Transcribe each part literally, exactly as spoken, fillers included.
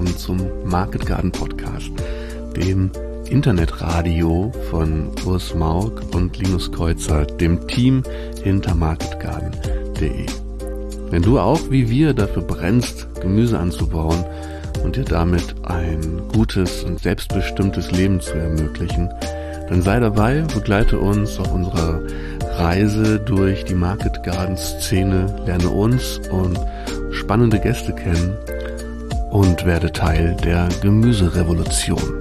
willkommen zum Market Garden Podcast, dem Internetradio von Urs Maug und Linus Kreuzer, dem Team hinter market garden punkt de. Wenn du auch wie wir dafür brennst, Gemüse anzubauen und dir damit ein gutes und selbstbestimmtes Leben zu ermöglichen, dann sei dabei, begleite uns auf unserer Reise durch die Market Garden Szene, lerne uns und spannende Gäste kennen und werde Teil der Gemüserevolution.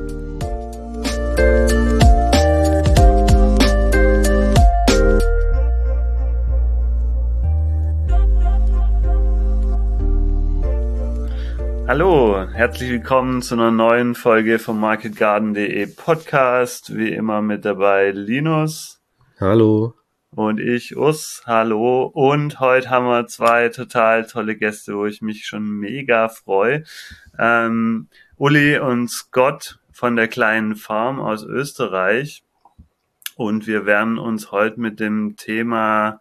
Hallo, herzlich willkommen zu einer neuen Folge vom market garden punkt de Podcast. Wie immer mit dabei Linus. Hallo. Und ich, Urs. Hallo. Und heute haben wir zwei total tolle Gäste, wo ich mich schon mega freue. Ähm, Uli und Scott von der kleinen Farm aus Österreich. Und wir werden uns heute mit dem Thema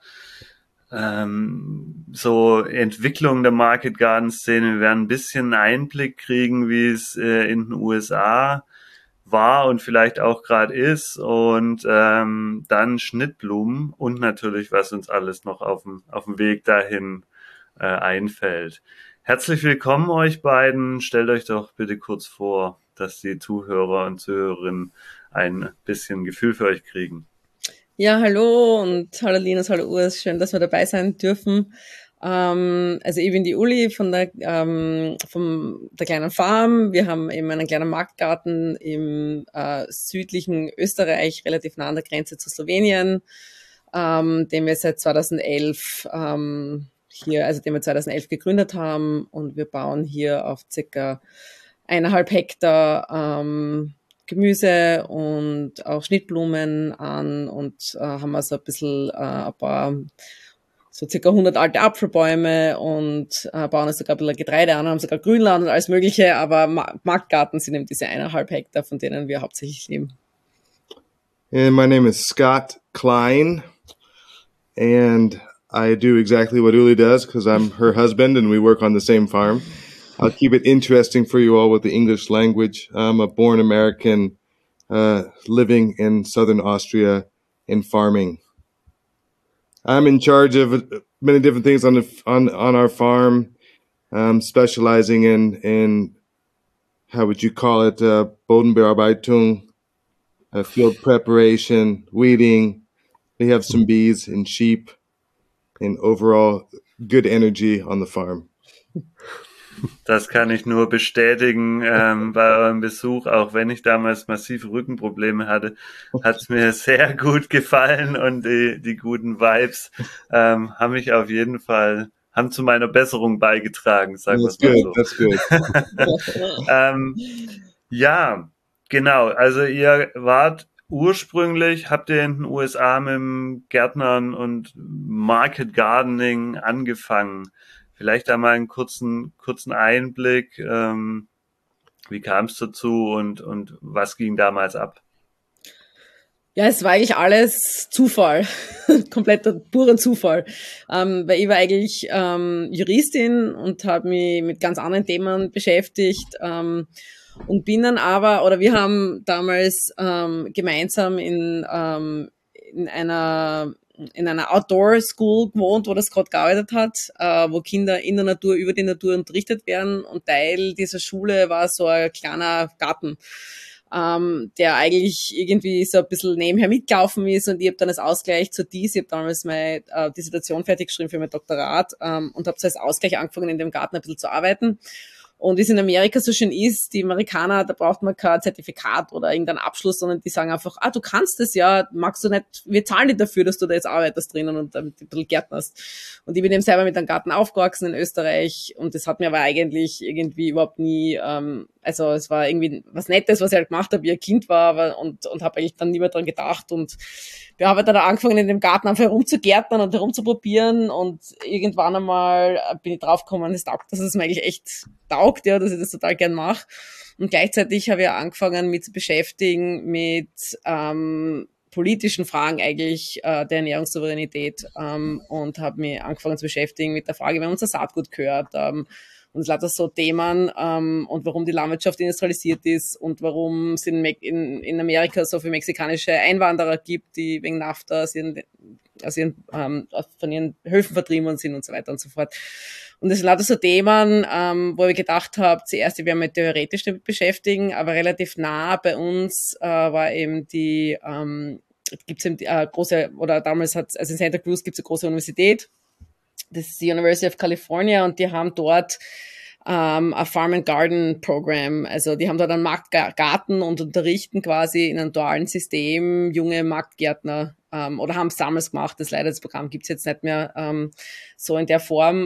Ähm, so Entwicklung der Market Garden Szene. Wir werden ein bisschen Einblick kriegen, wie es äh, in den U S A war und vielleicht auch gerade ist, und ähm, dann Schnittblumen und natürlich, was uns alles noch auf dem auf dem Weg dahin äh, einfällt. Herzlich willkommen euch beiden. Stellt euch doch bitte kurz vor, dass die Zuhörer und Zuhörerinnen ein bisschen Gefühl für euch kriegen. Ja, hallo und hallo Linus, hallo Urs, schön, dass wir dabei sein dürfen. Ähm, also ich bin die Uli von der, ähm, von der kleinen Farm. Wir haben eben einen kleinen Marktgarten im äh, südlichen Österreich, relativ nah an der Grenze zu Slowenien, ähm, den wir seit zweitausendelf ähm, hier, also den wir zweitausendelf gegründet haben, und wir bauen hier auf circa eineinhalb Hektar ähm, Gemüse und auch Schnittblumen an und äh, haben also ein bisschen äh, ein paar, so circa hundert alte Apfelbäume und äh, bauen also sogar ein bisschen Getreide an, haben sogar Grünland und alles Mögliche, aber Ma- Marktgarten sind eben diese eineinhalb Hektar, von denen wir hauptsächlich leben. And my name is Scott Klein, and I do exactly what Uli does because I'm her husband and we work on the same farm. I'll keep it interesting for you all with the English language. I'm a born American uh, living in southern Austria in farming. I'm in charge of many different things on the on on our farm, um, specializing in in how would you call it, uh, Bodenbearbeitung, uh, field preparation, weeding. We have some bees and sheep, and overall good energy on the farm. Das kann ich nur bestätigen ähm, bei eurem Besuch. Auch wenn ich damals massive Rückenprobleme hatte, hat es mir sehr gut gefallen, und die, die guten Vibes ähm, haben mich auf jeden Fall, haben zu meiner Besserung beigetragen, sagen wir es mal so. That's good. ähm, ja, genau. Also ihr wart ursprünglich, habt ihr in den U S A mit dem Gärtnern und Market Gardening angefangen. Vielleicht einmal einen kurzen, kurzen Einblick, ähm, wie kam es dazu und, und was ging damals ab? Ja, es war eigentlich alles Zufall, kompletter, purer Zufall, ähm, weil ich war eigentlich ähm, Juristin und habe mich mit ganz anderen Themen beschäftigt, ähm, und bin dann aber, oder wir haben damals ähm, gemeinsam in, ähm, in einer in einer Outdoor School gewohnt, wo das gerade gearbeitet hat, äh, wo Kinder in der Natur, über die Natur unterrichtet werden, und Teil dieser Schule war so ein kleiner Garten, ähm, der eigentlich irgendwie so ein bisschen nebenher mitgelaufen ist, und ich habe dann als Ausgleich zu dies, ich habe damals meine äh, Dissertation fertig geschrieben für mein Doktorat, ähm, und habe so als Ausgleich angefangen, in dem Garten ein bisschen zu arbeiten. Und wie es in Amerika so schön ist, die Amerikaner, da braucht man kein Zertifikat oder irgendeinen Abschluss, sondern die sagen einfach, ah, du kannst es ja, magst du nicht, wir zahlen dir dafür, dass du da jetzt arbeitest drinnen und damit ein bisschen gärtnerst. Und ich bin eben selber mit einem Garten aufgewachsen in Österreich, und das hat mir aber eigentlich irgendwie überhaupt nie, ähm, also es war irgendwie was Nettes, was ich halt gemacht habe, wie ich ein Kind war, aber, und, und habe eigentlich dann nie mehr dran gedacht, und wir haben dann angefangen, in dem Garten einfach herumzugärtnern und herumzuprobieren, und irgendwann einmal bin ich draufgekommen, es taugt, dass es mir eigentlich echt taugt, ja, dass ich das total gern mache. Und gleichzeitig habe ich angefangen, mich zu beschäftigen mit ähm, politischen Fragen eigentlich äh, der Ernährungssouveränität, ähm, und habe mich angefangen zu beschäftigen mit der Frage, wenn unser Saatgut gehört, ähm, Und es lauter so Themen ähm, und warum die Landwirtschaft industrialisiert ist und warum es in, in, in Amerika so viele mexikanische Einwanderer gibt, die wegen NAFTA aus ihren, aus ihren, ähm, von ihren Höfen vertrieben sind und so weiter und so fort. Und das sind lauter so Themen, ähm, wo ich gedacht habe, zuerst, ich werde mich theoretisch damit beschäftigen, aber relativ nah bei uns äh, war eben die, ähm, gibt's eben die äh, große, oder damals hat also in Santa Cruz gibt's eine große Universität, das ist die University of California, und die haben dort ähm, ein Farm and Garden Program. Also die haben dort einen Marktgarten und unterrichten quasi in einem dualen System junge Marktgärtner ähm, oder haben es damals gemacht. Das leider das Programm gibt's jetzt nicht mehr ähm, so in der Form. Äh,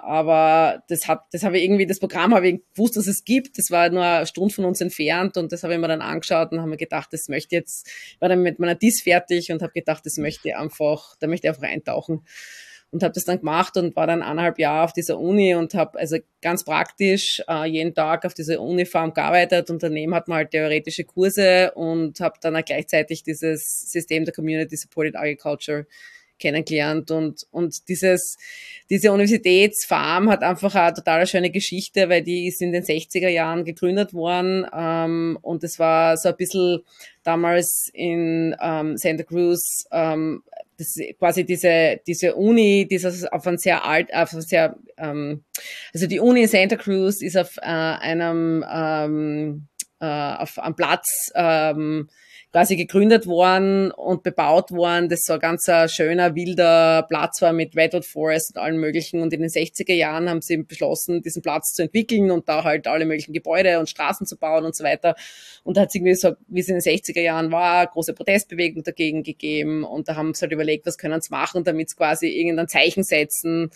aber das hat, das habe ich irgendwie, das Programm habe ich gewusst, dass es gibt. Das war nur eine Stunde von uns entfernt und das habe ich mir dann angeschaut und habe mir gedacht, das möchte ich jetzt, war dann mit meiner Dis fertig und habe gedacht, das möchte ich einfach, da möchte ich einfach eintauchen. Und habe das dann gemacht und war dann eineinhalb Jahre auf dieser Uni und habe also ganz praktisch äh, jeden Tag auf dieser Unifarm gearbeitet. Und daneben hat man halt theoretische Kurse und habe dann auch gleichzeitig dieses System der Community Supported Agriculture kennengelernt. Und und dieses diese Universitätsfarm hat einfach eine total schöne Geschichte, weil die ist in den sechziger Jahren gegründet worden. Ähm, und es war so ein bisschen damals in ähm, Santa Cruz ähm, das quasi diese diese Uni, dieses auf ein sehr alt, auf ein sehr ähm, also die Uni in Santa Cruz ist auf äh, einem ähm, äh, auf einem Platz ähm, quasi gegründet worden und bebaut worden, das so ein ganz ein schöner, wilder Platz war mit Redwood Forest und allem möglichen. Und in den sechziger Jahren haben sie beschlossen, diesen Platz zu entwickeln und da halt alle möglichen Gebäude und Straßen zu bauen und so weiter. Und da hat es irgendwie so, wie es in den sechziger Jahren war, große Protestbewegung dagegen gegeben. Und da haben sie halt überlegt, was können sie machen, damit sie quasi irgendein Zeichen setzen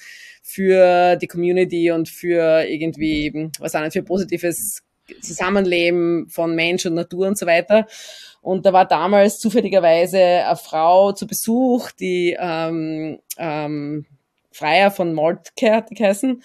für die Community und für irgendwie, was auch nicht, für positives Zusammenleben von Mensch und Natur und so weiter. Und da war damals zufälligerweise eine Frau zu Besuch, die ähm, ähm, Freier von Moltke hat die geheißen.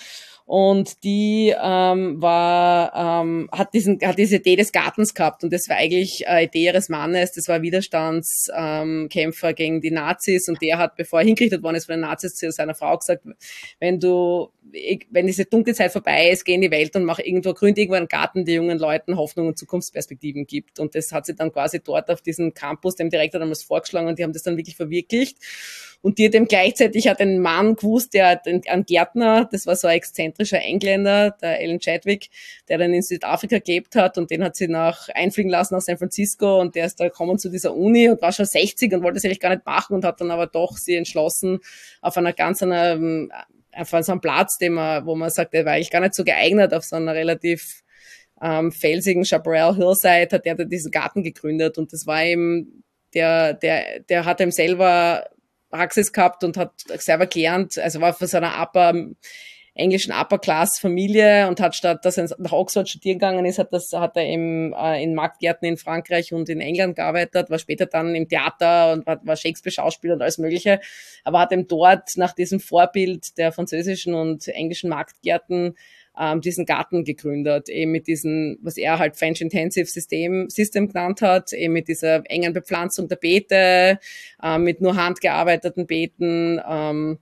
Und die ähm, war ähm, hat diesen hat diese Idee des Gartens gehabt und das war eigentlich eine Idee ihres Mannes. Das war Widerstandskämpfer ähm, gegen die Nazis und der hat, bevor er hingerichtet worden ist von den Nazis, zu seiner Frau gesagt: Wenn du wenn diese dunkle Zeit vorbei ist, geh in die Welt und mach irgendwo, gründ irgendwo einen Garten, der jungen Leuten Hoffnung und Zukunftsperspektiven gibt. Und das hat sie dann quasi dort auf diesem Campus dem Direktor damals vorgeschlagen und die haben das dann wirklich verwirklicht. Und die hat eben gleichzeitig hat ein Mann gewusst, der hat einen Gärtner, das war so ein exzentrischer Engländer, der Alan Chadwick, der dann in Südafrika gelebt hat und den hat sie nach einfliegen lassen nach San Francisco und der ist da gekommen zu dieser Uni und war schon sechzig und wollte es eigentlich gar nicht machen und hat dann aber doch sie entschlossen, auf einer ganz einer einfach so einen Platz, den man, wo man sagt, der war eigentlich gar nicht so geeignet, auf so einer relativ ähm, felsigen Chaparral Hillside hat der da diesen Garten gegründet und das war eben, der, der, der hat eben selber Praxis gehabt und hat selber gelernt, also war von so einer upper, englischen Upper-Class-Familie und hat statt, dass er nach Oxford studieren gegangen ist, hat das, hat er eben äh, in Marktgärten in Frankreich und in England gearbeitet, war später dann im Theater und war, war Shakespeare-Schauspieler und alles Mögliche, aber hat eben dort nach diesem Vorbild der französischen und englischen Marktgärten ähm, diesen Garten gegründet, eben mit diesem, was er halt French Intensive System, System genannt hat, eben mit dieser engen Bepflanzung der Beete, äh, mit nur handgearbeiteten Beeten, ähm,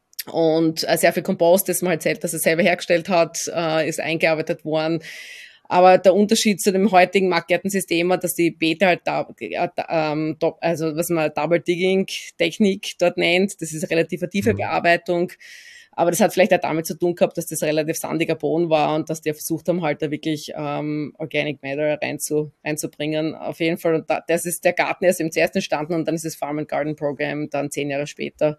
und äh, sehr viel Kompost, das man halt selbst, dass er selber hergestellt hat, äh, ist eingearbeitet worden. Aber der Unterschied zu dem heutigen Marktgärtensystem war, dass die Beete halt da, äh, ähm, also was man Double Digging Technik dort nennt, das ist eine relativ tiefe Bearbeitung. Aber das hat vielleicht auch damit zu tun gehabt, dass das relativ sandiger Boden war und dass die versucht haben, halt da wirklich ähm, Organic Matter reinzu, reinzubringen. Auf jeden Fall, und da, das ist der Garten erst im zuerst entstanden und dann ist das Farm and Garden Program dann zehn Jahre später.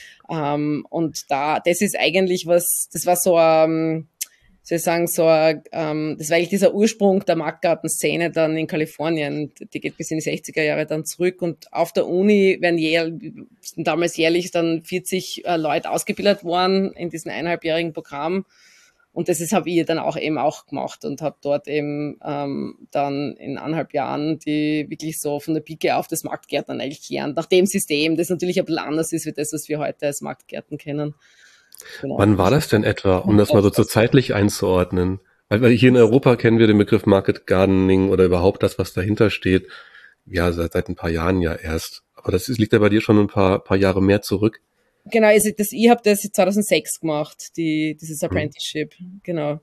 Um, und da, das ist eigentlich was, das war so, um, soll ich sagen, so, um, das war eigentlich dieser Ursprung der Marktgartenszene dann in Kalifornien. Die geht bis in die sechziger Jahre dann zurück und auf der Uni werden jährlich, sind damals jährlich dann vierzig äh, Leute ausgebildet worden in diesem eineinhalbjährigen Programm. Und das habe ich dann auch eben auch gemacht und habe dort eben ähm, dann in anderthalb Jahren die wirklich so von der Pike auf das Marktgärtnern eigentlich gelernt, nach dem System, das natürlich ein bisschen anders ist wie das, was wir heute als Marktgärten kennen. Genau. Wann war das denn etwa, um das mal so so zeitlich einzuordnen? Weil, weil hier in Europa kennen wir den Begriff Market Gardening oder überhaupt das, was dahinter steht, ja seit, seit ein paar Jahren ja erst. Aber das ist, liegt ja bei dir schon ein paar, paar Jahre mehr zurück. Genau, also das, ich habe das zweitausendsechs gemacht, die, dieses Apprenticeship, genau.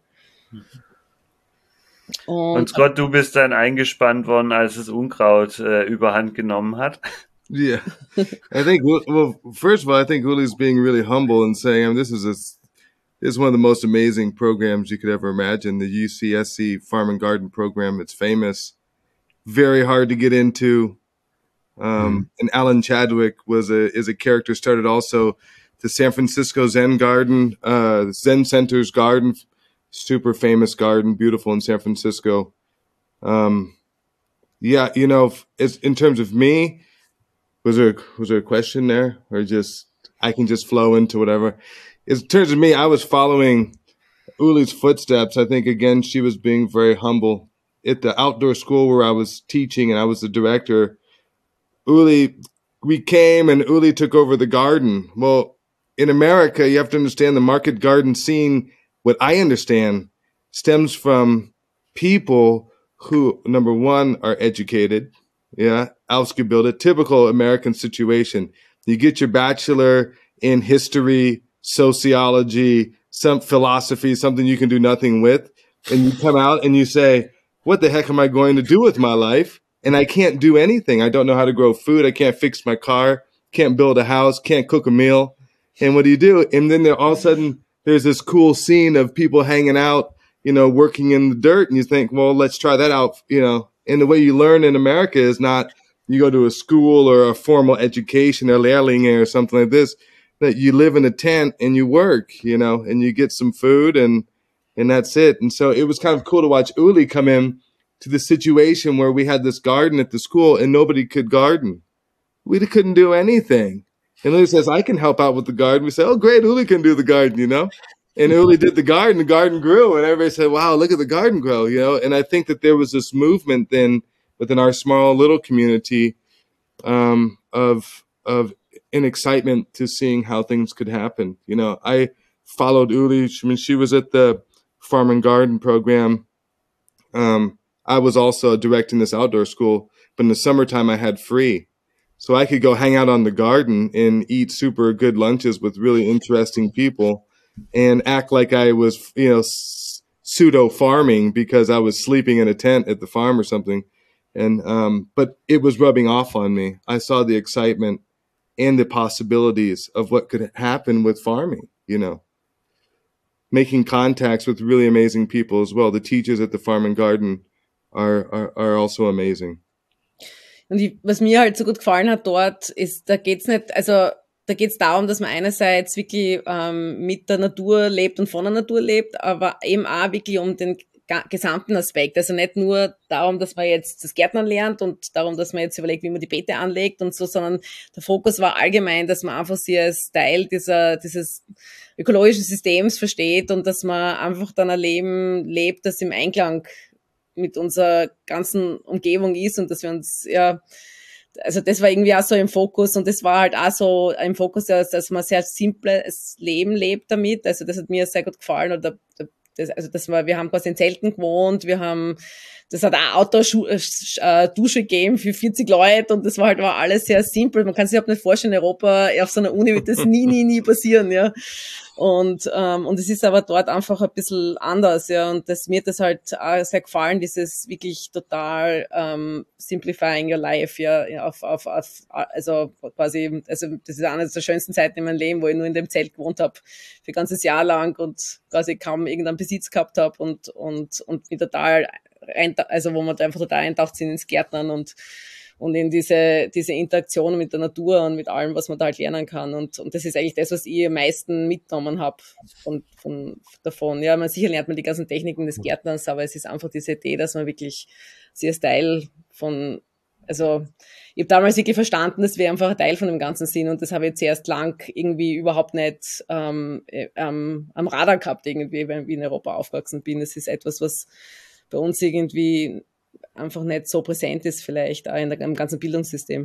Und, und Scott, du bist dann eingespannt worden, als das Unkraut äh, überhand genommen hat. Yeah, I think. Well, first of all, I think Uli's being really humble and saying, I mean, this is a, this is one of the most amazing programs you could ever imagine. The U C S C Farm and Garden program. It's famous, very hard to get into. Um, mm. And Alan Chadwick was a is a character. Started also the San Francisco Zen Garden, uh, Zen Center's garden, super famous garden, beautiful in San Francisco. Um, yeah, you know, it's, in terms of me, was there was there a question there, or just I can just flow into whatever? In terms of me, I was following Uli's footsteps. I think again, she was being very humble at the outdoor school where I was teaching, and I was the director. Uli, we came and Uli took over the garden. Well, in America, you have to understand the market garden scene, what I understand, stems from people who, number one, are educated. Yeah, ausgebildet, typical American situation. You get your bachelor in history, sociology, some philosophy, something you can do nothing with, and you come out and you say, what the heck am I going to do with my life? And I can't do anything. I don't know how to grow food. I can't fix my car, can't build a house, can't cook a meal. And what do you do? And then there, all of a sudden, there's this cool scene of people hanging out, you know, working in the dirt. And you think, well, let's try that out. You know, and the way you learn in America is not you go to a school or a formal education or Lehrlinge or something like this, that you live in a tent and you work, you know, and you get some food and, and that's it. And so it was kind of cool to watch Uli come in to the situation where we had this garden at the school and nobody could garden. We couldn't do anything. And Uli says, I can help out with the garden. We say, oh, great, Uli can do the garden, you know? And Uli did the garden, the garden grew, and everybody said, wow, look at the garden grow, you know? And I think that there was this movement then within our small little community um, of of an excitement to seeing how things could happen. You know, I followed Uli. I mean, she was at the Farm and Garden program. Um, I was also directing this outdoor school, but in the summertime I had free. So I could go hang out on the garden and eat super good lunches with really interesting people and act like I was, you know, s- pseudo farming because I was sleeping in a tent at the farm or something. And, um, but it was rubbing off on me. I saw the excitement and the possibilities of what could happen with farming, you know, making contacts with really amazing people as well. The teachers at the Farm and Garden are, are, are also amazing. Und ich, was mir halt so gut gefallen hat dort, ist, da geht's nicht, also da geht's darum, dass man einerseits wirklich ähm, mit der Natur lebt und von der Natur lebt, aber eben auch wirklich um den ga- gesamten Aspekt. Also nicht nur darum, dass man jetzt das Gärtnern lernt und darum, dass man jetzt überlegt, wie man die Beete anlegt und so, sondern der Fokus war allgemein, dass man einfach sie als Teil dieser dieses ökologischen Systems versteht und dass man einfach dann ein Leben lebt, das im Einklang mit unserer ganzen Umgebung ist und dass wir uns, ja, also das war irgendwie auch so im Fokus und das war halt auch so im Fokus, dass man sehr simples Leben lebt damit, also das hat mir sehr gut gefallen oder das, also das war, wir haben quasi in Zelten gewohnt, wir haben, das hat auch Outdoor-Dusche gegeben für vierzig Leute und das war halt war alles sehr simpel, man kann sich überhaupt nicht vorstellen, in Europa, auf so einer Uni wird das nie, nie, nie passieren, ja. Und, ähm, und es ist aber dort einfach ein bisschen anders, ja, und das, mir hat das halt auch sehr gefallen, dieses wirklich total, ähm, simplifying your life, ja, auf, auf, auf, also quasi, also das ist eine der schönsten Zeiten in meinem Leben, wo ich nur in dem Zelt gewohnt habe, für ein ganzes Jahr lang und quasi kaum irgendeinen Besitz gehabt habe und, und, und mich total rein, also wo man da einfach total eintaucht sind ins Gärtnern und, und in diese, diese Interaktion mit der Natur und mit allem, was man da halt lernen kann. Und, und das ist eigentlich das, was ich am meisten mitgenommen habe von, von, davon. Ja, man, sicher lernt man die ganzen Techniken des Gärtnerns, aber es ist einfach diese Idee, dass man wirklich sie als Teil von, also, ich habe damals wirklich verstanden, dass wir einfach ein Teil von dem Ganzen sind und das habe ich zuerst lang irgendwie überhaupt nicht ähm, ähm, am Radar gehabt, irgendwie, wenn ich in Europa aufgewachsen bin. Das ist etwas, was bei uns irgendwie einfach nicht so präsent ist vielleicht auch in der, im ganzen Bildungssystem.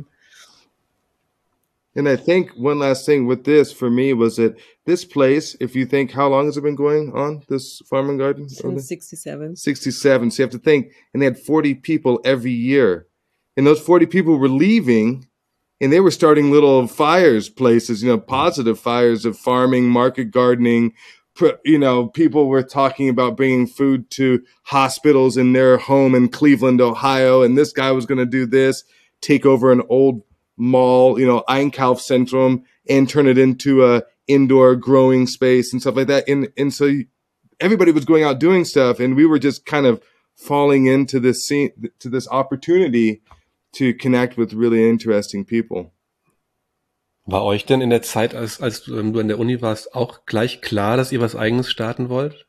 And I think one last thing with this for me was that this place, if you think, how long has it been going on, this Farm and Garden? Since sixty-seven. sixty-seven. So you have to think, and they had forty people every year. And those forty people were leaving and they were starting little fires places, you know, positive fires of farming, market gardening. You know, people were talking about bringing food to hospitals in their home in Cleveland, Ohio. And this guy was going to do this, take over an old mall, you know, Einkaufszentrum, and turn it into a indoor growing space and stuff like that. And, and so everybody was going out doing stuff, and we were just kind of falling into this scene, to this opportunity to connect with really interesting people. War euch denn in der Zeit, als, als ähm, du an der Uni warst, auch gleich klar, dass ihr was Eigenes starten wollt?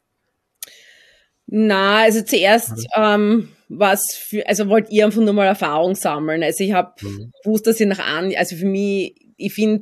Na, also zuerst ähm, was für, also wollte ich einfach nur mal Erfahrung sammeln. Also ich habe mhm. gewusst, dass ich nach an, also für mich, ich finde,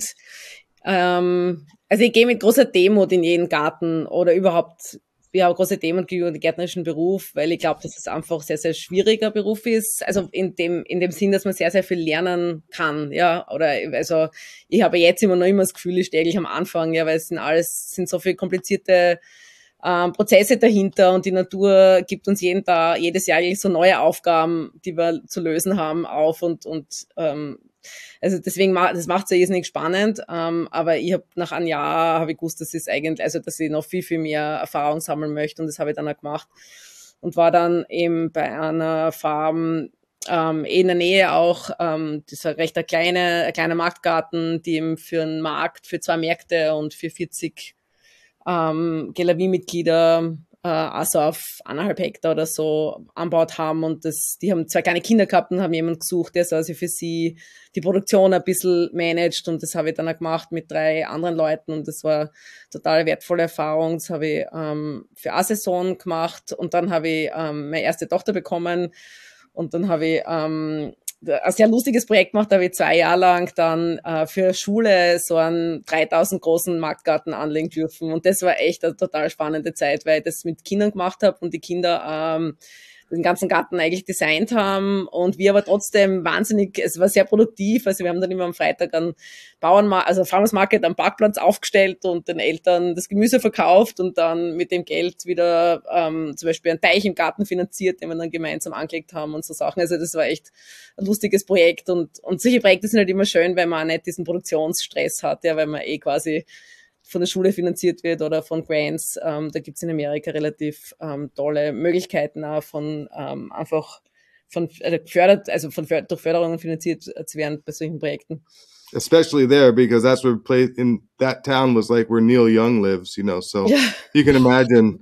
ähm, also ich gehe mit großer Demut in jeden Garten oder überhaupt, ja, große Demut gegenüber dem gärtnerischen Beruf, weil ich glaube, dass es einfach sehr, sehr schwieriger Beruf ist. Also in dem, in dem Sinn, dass man sehr, sehr viel lernen kann, ja. Oder, also, ich habe jetzt immer noch immer das Gefühl, ich stehe eigentlich am Anfang, ja, weil es sind alles, sind so viele komplizierte ähm, Prozesse dahinter und die Natur gibt uns jeden Tag, jedes Jahr eigentlich so neue Aufgaben, die wir zu lösen haben, auf und, und, ähm, also deswegen, das macht es ja irrsinnig spannend, ähm, aber ich habe nach einem Jahr habe ich gewusst, dass ich eigentlich, also dass ich noch viel, viel mehr Erfahrung sammeln möchte, und das habe ich dann auch gemacht und war dann eben bei einer Farm ähm, in der Nähe auch, ähm, das war recht ein kleiner, ein kleiner Marktgarten, die eben für einen Markt, für zwei Märkte und für vierzig ähm, Gelavi-Mitglieder also auf eineinhalb Hektar oder so anbaut haben, und das, die haben zwei kleine Kinder gehabt und haben jemanden gesucht, der so also für sie die Produktion ein bisschen managt, und das habe ich dann auch gemacht mit drei anderen Leuten, und das war total wertvolle Erfahrung. Das habe ich ähm, für eine Saison gemacht, und dann habe ich ähm, meine erste Tochter bekommen, und dann habe ich ähm, ein sehr lustiges Projekt gemacht, da habe ich zwei Jahre lang dann äh, für Schule so einen dreitausend großen Marktgarten anlegen dürfen, und das war echt eine total spannende Zeit, weil ich das mit Kindern gemacht habe und die Kinder ähm, den ganzen Garten eigentlich designt haben, und wir aber trotzdem wahnsinnig, es war sehr produktiv, also wir haben dann immer am Freitag einen Bauernmarkt, also Farmers Market am Parkplatz aufgestellt und den Eltern das Gemüse verkauft und dann mit dem Geld wieder ähm, zum Beispiel einen Teich im Garten finanziert, den wir dann gemeinsam angelegt haben und so Sachen. Also das war echt ein lustiges Projekt, und, und solche Projekte sind halt immer schön, weil man auch nicht diesen Produktionsstress hat, ja, weil man eh quasi von der Schule finanziert wird oder von Grants. Ähm, da gibt's in Amerika relativ ähm, tolle Möglichkeiten auch von ähm, einfach von äh, gefördert, also von durch Förderungen finanziert zu werden bei solchen Projekten. Especially there, because that's where place in that town was like where Neil Young lives, you know. So yeah. You can imagine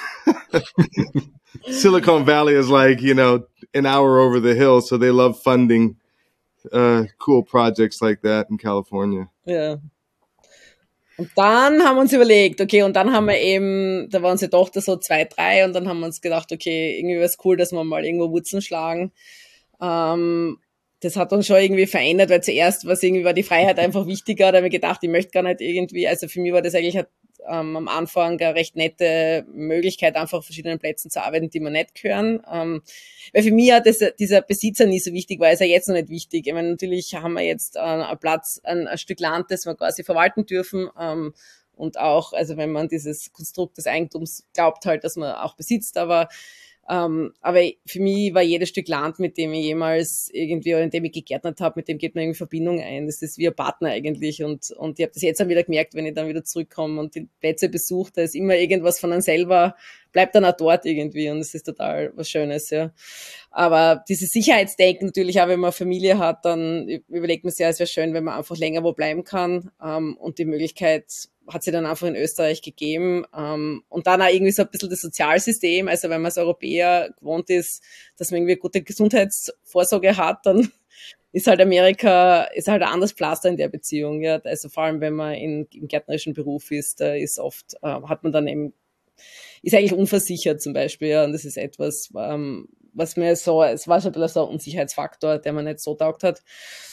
Silicon Valley is like, you know, an hour over the hill, so they love funding uh, cool projects like that in California. Ja. Und dann haben wir uns überlegt, okay, und dann haben wir eben, da war unsere Tochter so zwei, drei, und dann haben wir uns gedacht, okay, irgendwie wäre es cool, dass wir mal irgendwo Wurzeln schlagen. Ähm, das hat uns schon irgendwie verändert, weil zuerst war es irgendwie, war die Freiheit einfach wichtiger, da haben wir gedacht, ich möchte gar nicht irgendwie, also für mich war das eigentlich ähm, am Anfang eine recht nette Möglichkeit, einfach auf verschiedenen Plätzen zu arbeiten, die mir nicht gehören. Ähm, weil für mich hat das, dieser Besitzer nie so wichtig war, ist er jetzt noch nicht wichtig. Ich meine, natürlich haben wir jetzt äh, einen Platz, ein, ein Stück Land, das wir quasi verwalten dürfen. Ähm, und auch, also wenn man dieses Konstrukt des Eigentums glaubt halt, dass man auch besitzt, aber Ähm, aber für mich war jedes Stück Land, mit dem ich jemals irgendwie, oder in dem ich gegärtnert habe, mit dem geht man irgendwie Verbindung ein. Das ist wie ein Partner eigentlich, und, und ich habe das jetzt dann wieder gemerkt, wenn ich dann wieder zurückkomme und die Plätze besuche, da ist immer irgendwas von einem selber, bleibt dann auch dort irgendwie, und es ist total was Schönes, ja. Aber dieses Sicherheitsdenken natürlich auch, wenn man Familie hat, dann überlegt man sich ja, es wäre schön, wenn man einfach länger wo bleiben kann, ähm, und die Möglichkeit hat sie dann einfach in Österreich gegeben, ähm, und dann auch irgendwie so ein bisschen das Sozialsystem, also wenn man als Europäer gewohnt ist, dass man irgendwie gute Gesundheitsvorsorge hat, dann ist halt Amerika, ist halt ein anderes Pflaster in der Beziehung, ja, also vor allem, wenn man in, im gärtnerischen Beruf ist, da ist oft, äh, hat man dann eben, ist eigentlich unversichert zum Beispiel, ja, und das ist etwas, ähm, was mir so, es war schon ein bisschen so ein Unsicherheitsfaktor, der mir nicht so taugt hat.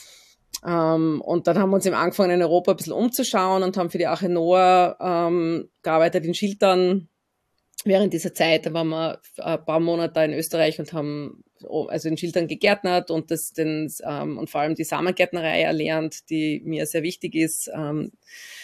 Um, und dann haben wir uns eben angefangen, in Europa ein bisschen umzuschauen und haben für die Arche Noah um, gearbeitet in Schiltern. Während dieser Zeit, da waren wir ein paar Monate in Österreich und haben also in Schiltern gegärtnert und das den, um, und vor allem die Samengärtnerei erlernt, die mir sehr wichtig ist. Um,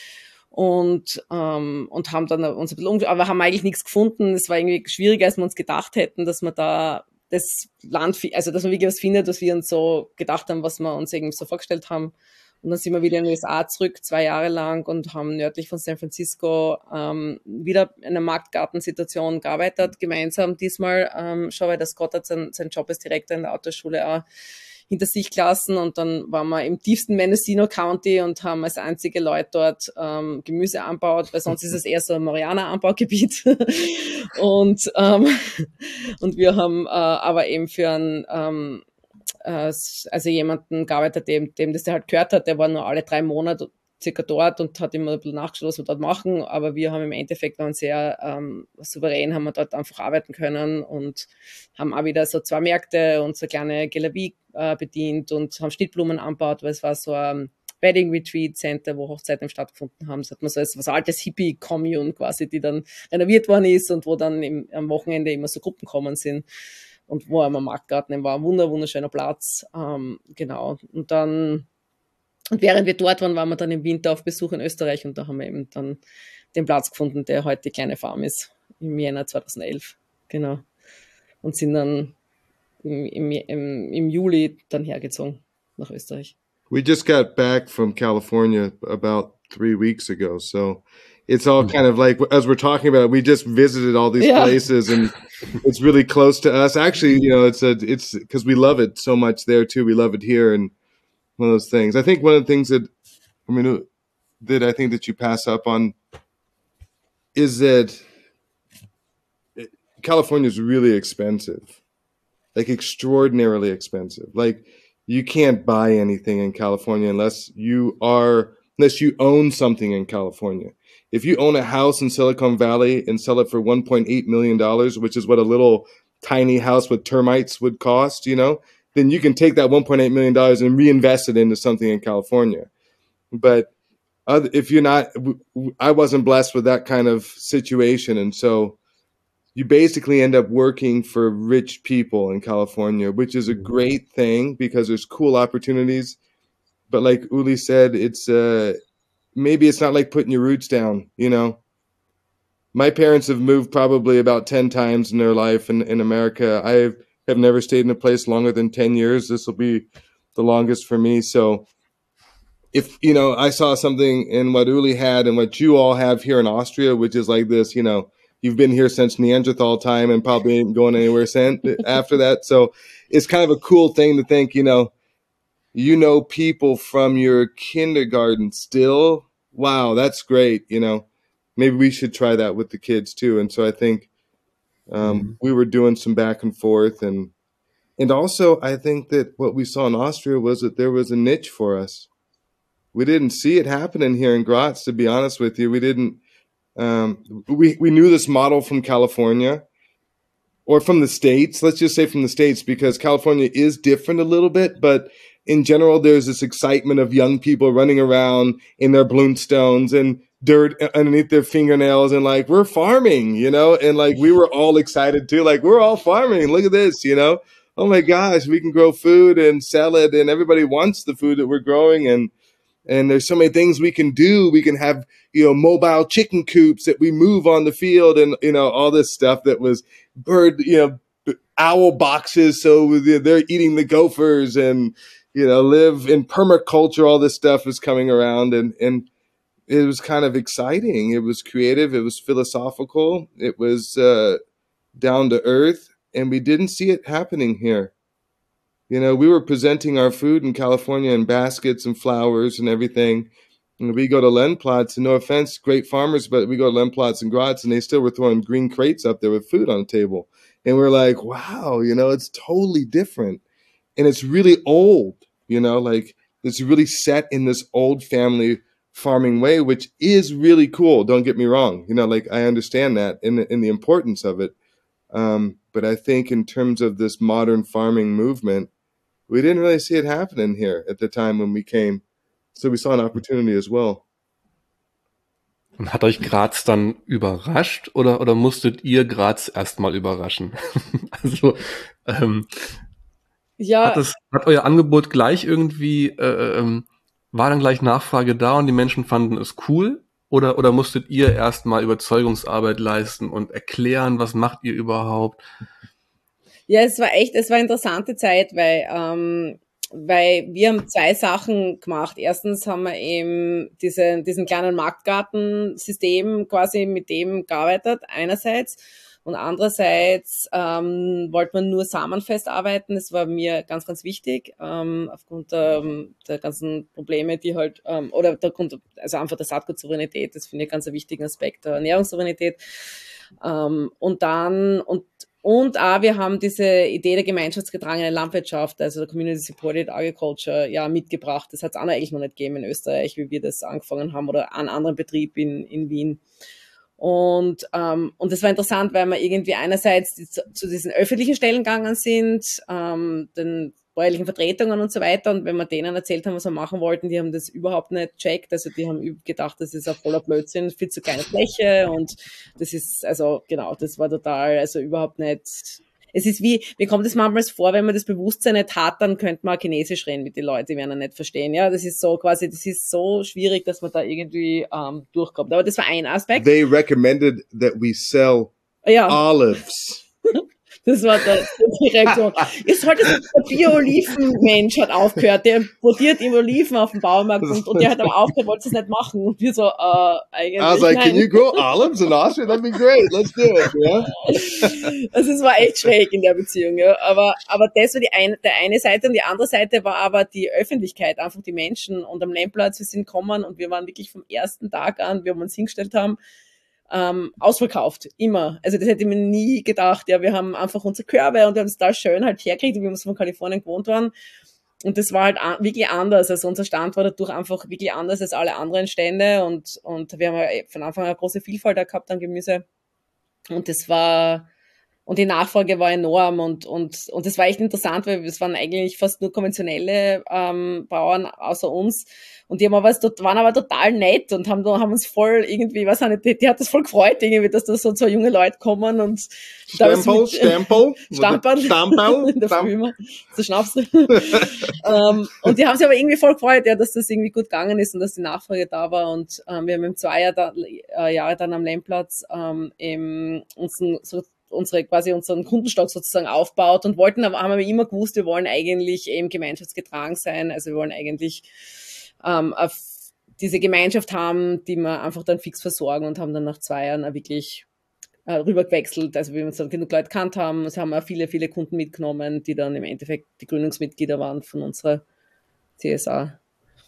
und um, und haben dann uns ein bisschen umgeschaut, aber haben eigentlich nichts gefunden. Es war irgendwie schwieriger, als wir uns gedacht hätten, dass wir da das Land, also dass man wirklich was findet, was wir uns so gedacht haben, was wir uns irgendwie so vorgestellt haben. Und dann sind wir wieder in den U S A zurück, zwei Jahre lang, und haben nördlich von San Francisco ähm, wieder in einer Marktgartensituation gearbeitet, gemeinsam diesmal, ähm, schon, weil der Scott hat seinen, seinen Job als Direktor in der Autoschule auch hinter sich gelassen, und dann waren wir im tiefsten Mendocino County und haben als einzige Leute dort ähm, Gemüse anbaut, weil sonst ist es eher so ein Marihuana-Anbaugebiet. und ähm, und wir haben äh, aber eben für einen ähm, äh, also jemanden gearbeitet, dem, dem das der halt gehört hat, der war nur alle drei Monate circa dort und hat immer ein bisschen nachgeschaut, was wir dort machen, aber wir haben im Endeffekt waren sehr ähm, souverän, haben wir dort einfach arbeiten können und haben auch wieder so zwei Märkte und so kleine Galerie äh, bedient und haben Schnittblumen angebaut, weil es war so ein Wedding Retreat Center, wo Hochzeiten stattgefunden haben. Das hat man so als was altes Hippie-Commune quasi, die dann renoviert worden ist und wo dann im, am Wochenende immer so Gruppen kommen sind und wo am Marktgarten war ein wunder, wunderschöner Platz. Ähm, genau. Und dann Und während wir dort waren, waren wir dann im Winter auf Besuch in Österreich, und da haben wir eben dann den Platz gefunden, der heute die kleine Farm ist, im Jänner zweitausendelf. Genau. Und sind dann im, im, im, im Juli dann hergezogen nach Österreich. We just got back from California about three weeks ago, so it's all kind of like, as we're talking about it, we just visited all these yeah. places, and it's really close to us. Actually, you know, it's a, it's because we love it so much there too. We love it here, and one of those things. I think one of the things that, I mean, that I think that you pass up on is that California is really expensive, like extraordinarily expensive. Like you can't buy anything in California unless you are, unless you own something in California. If you own a house in Silicon Valley and sell it for one point eight million dollars, which is what a little tiny house with termites would cost, you know, then you can take that one point eight million dollars and reinvest it into something in California. But other, if you're not, I wasn't blessed with that kind of situation. And so you basically end up working for rich people in California, which is a great thing because there's cool opportunities. But like Uli said, it's uh, maybe it's not like putting your roots down, you know. My parents have moved probably about ten times in their life in, in America. I've have never stayed in a place longer than ten years. This will be the longest for me. So if, you know, I saw something in what Uli had and what you all have here in Austria, which is like this, you know, you've been here since Neanderthal time and probably ain't going anywhere since after that. So it's kind of a cool thing to think, you know, you know, people from your kindergarten still. Wow, that's great. You know, maybe we should try that with the kids too. And so I think, Um, mm-hmm. we were doing some back and forth, and and also I think that what we saw in Austria was that there was a niche for us. We didn't see it happening here in Graz, to be honest with you. We didn't. Um, we we knew this model from California, or from the States. Let's just say from the States, because California is different a little bit, but in general, there's this excitement of young people running around in their Bloomstones and dirt underneath their fingernails and like, we're farming, you know, and like we were all excited too, like we're all farming, look at this, you know, oh my gosh, we can grow food and sell it, and everybody wants the food that we're growing, and and there's so many things we can do. We can have, you know, mobile chicken coops that we move on the field, and you know, all this stuff that was bird, you know, owl boxes, so they're eating the gophers, and you know, live in permaculture. All this stuff is coming around, and and it was kind of exciting. It was creative. It was philosophical. It was uh, down to earth. And we didn't see it happening here. You know, we were presenting our food in California in baskets and flowers and everything. And we go to Lendplatz, and no offense, great farmers, but we go to Lendplatz and Graz, and they still were throwing green crates up there with food on the table. And we're like, wow, you know, it's totally different. And it's really old, you know, like it's really set in this old family farming way, which is really cool. Don't get me wrong. You know, like I understand that in the, in the importance of it. Um, but I think in terms of this modern farming movement, we didn't really see it happening here at the time when we came. So we saw an opportunity as well. Und hat euch Graz dann überrascht, oder, oder musstet ihr Graz erstmal überraschen? also, ähm, ja. hat, das, hat euer Angebot gleich irgendwie, äh, ähm, war dann gleich Nachfrage da und die Menschen fanden es cool? Oder, oder musstet ihr erstmal Überzeugungsarbeit leisten und erklären, was macht ihr überhaupt? Ja, es war echt, es war eine interessante Zeit, weil, ähm, weil wir haben zwei Sachen gemacht. Erstens haben wir eben diese, diesen kleinen Marktgartensystem quasi mit dem gearbeitet, einerseits. Und andererseits ähm, wollte man nur samenfest arbeiten. Das war mir ganz, ganz wichtig, ähm, aufgrund der, der ganzen Probleme, die halt, ähm, oder der Grund, also einfach der Saatgutsouveränität, das finde ich ganz einen wichtigen Aspekt der Ernährungssouveränität. Ähm, und dann, und Und auch wir haben diese Idee der gemeinschaftsgetragenen Landwirtschaft, also der Community Supported Agriculture, ja mitgebracht. Das hat es auch noch eigentlich noch nicht gegeben in Österreich, wie wir das angefangen haben, oder einen anderen Betrieb in, in Wien. Und ähm, und das war interessant, weil wir irgendwie einerseits die, zu, zu diesen öffentlichen Stellen gegangen sind, ähm, den bäuerlichen Vertretungen und so weiter. Und wenn wir denen erzählt haben, was wir machen wollten, die haben das überhaupt nicht checkt. Also die haben gedacht, das ist ein voller Blödsinn, viel zu kleine Fläche. Und das ist, also genau, das war total, also überhaupt nicht. Es ist wie, mir kommt es manchmal vor, wenn man das Bewusstsein nicht hat, dann könnte man Chinesisch reden mit den Leuten, die werden dann nicht verstehen. Ja, das ist so quasi, das ist so schwierig, dass man da irgendwie ähm, durchkommt. Aber das war ein Aspekt. They recommended that we sell ja. olives. Das war der, die Reaktion. Ihr solltet, der Bio-Oliven-Mensch hat aufgehört, der importiert immer Oliven auf dem Baumarkt und, und der hat aber aufgehört, wollte es nicht machen. Und wir so, äh, eigentlich I was like, nein. can you grow olives in Austria? That'd be great. Let's do it, yeah? Also es war echt schräg in der Beziehung, ja. Aber, aber das war die eine, der eine Seite und die andere Seite war aber die Öffentlichkeit, einfach die Menschen. Und am Lehmplatz, wir sind gekommen und wir waren wirklich vom ersten Tag an, wie wir uns hingestellt haben, Ähm, ausverkauft, immer. Also das hätte ich mir nie gedacht. Ja, wir haben einfach unsere Körbe und wir haben es da schön halt hergekriegt, wie wir von Kalifornien gewohnt waren. Und das war halt an, wirklich anders. Also unser Stand war dadurch einfach wirklich anders als alle anderen Stände und, und wir haben ja von Anfang an eine große Vielfalt da gehabt an Gemüse. Und das war, und die Nachfrage war enorm und, und, und das war echt interessant, weil es waren eigentlich fast nur konventionelle ähm, Bauern außer uns. Und die haben aber, waren aber total nett und haben, haben uns voll irgendwie, weiß ich nicht, die, die hat das voll gefreut irgendwie, dass da so zwei junge Leute kommen und Stempel, Stempel, Stamperl, Stempel, in der Früh immer, so Schnaps. um, und die haben sich aber irgendwie voll gefreut, ja, dass das irgendwie gut gegangen ist und dass die Nachfrage da war und ähm, wir haben im zwei Jahr da, äh, Jahre dann am Lehmplatz ähm, eben unseren, so unsere quasi unseren Kundenstock sozusagen aufbaut und wollten, aber haben wir immer gewusst, wir wollen eigentlich eben gemeinschaftsgetragen sein, also wir wollen eigentlich ähm, auf diese Gemeinschaft haben, die wir einfach dann fix versorgen und haben dann nach zwei Jahren auch wirklich äh, rüber gewechselt, also wie wir uns dann genug Leute kannt haben, es haben auch viele, viele Kunden mitgenommen, die dann im Endeffekt die Gründungsmitglieder waren von unserer C S A.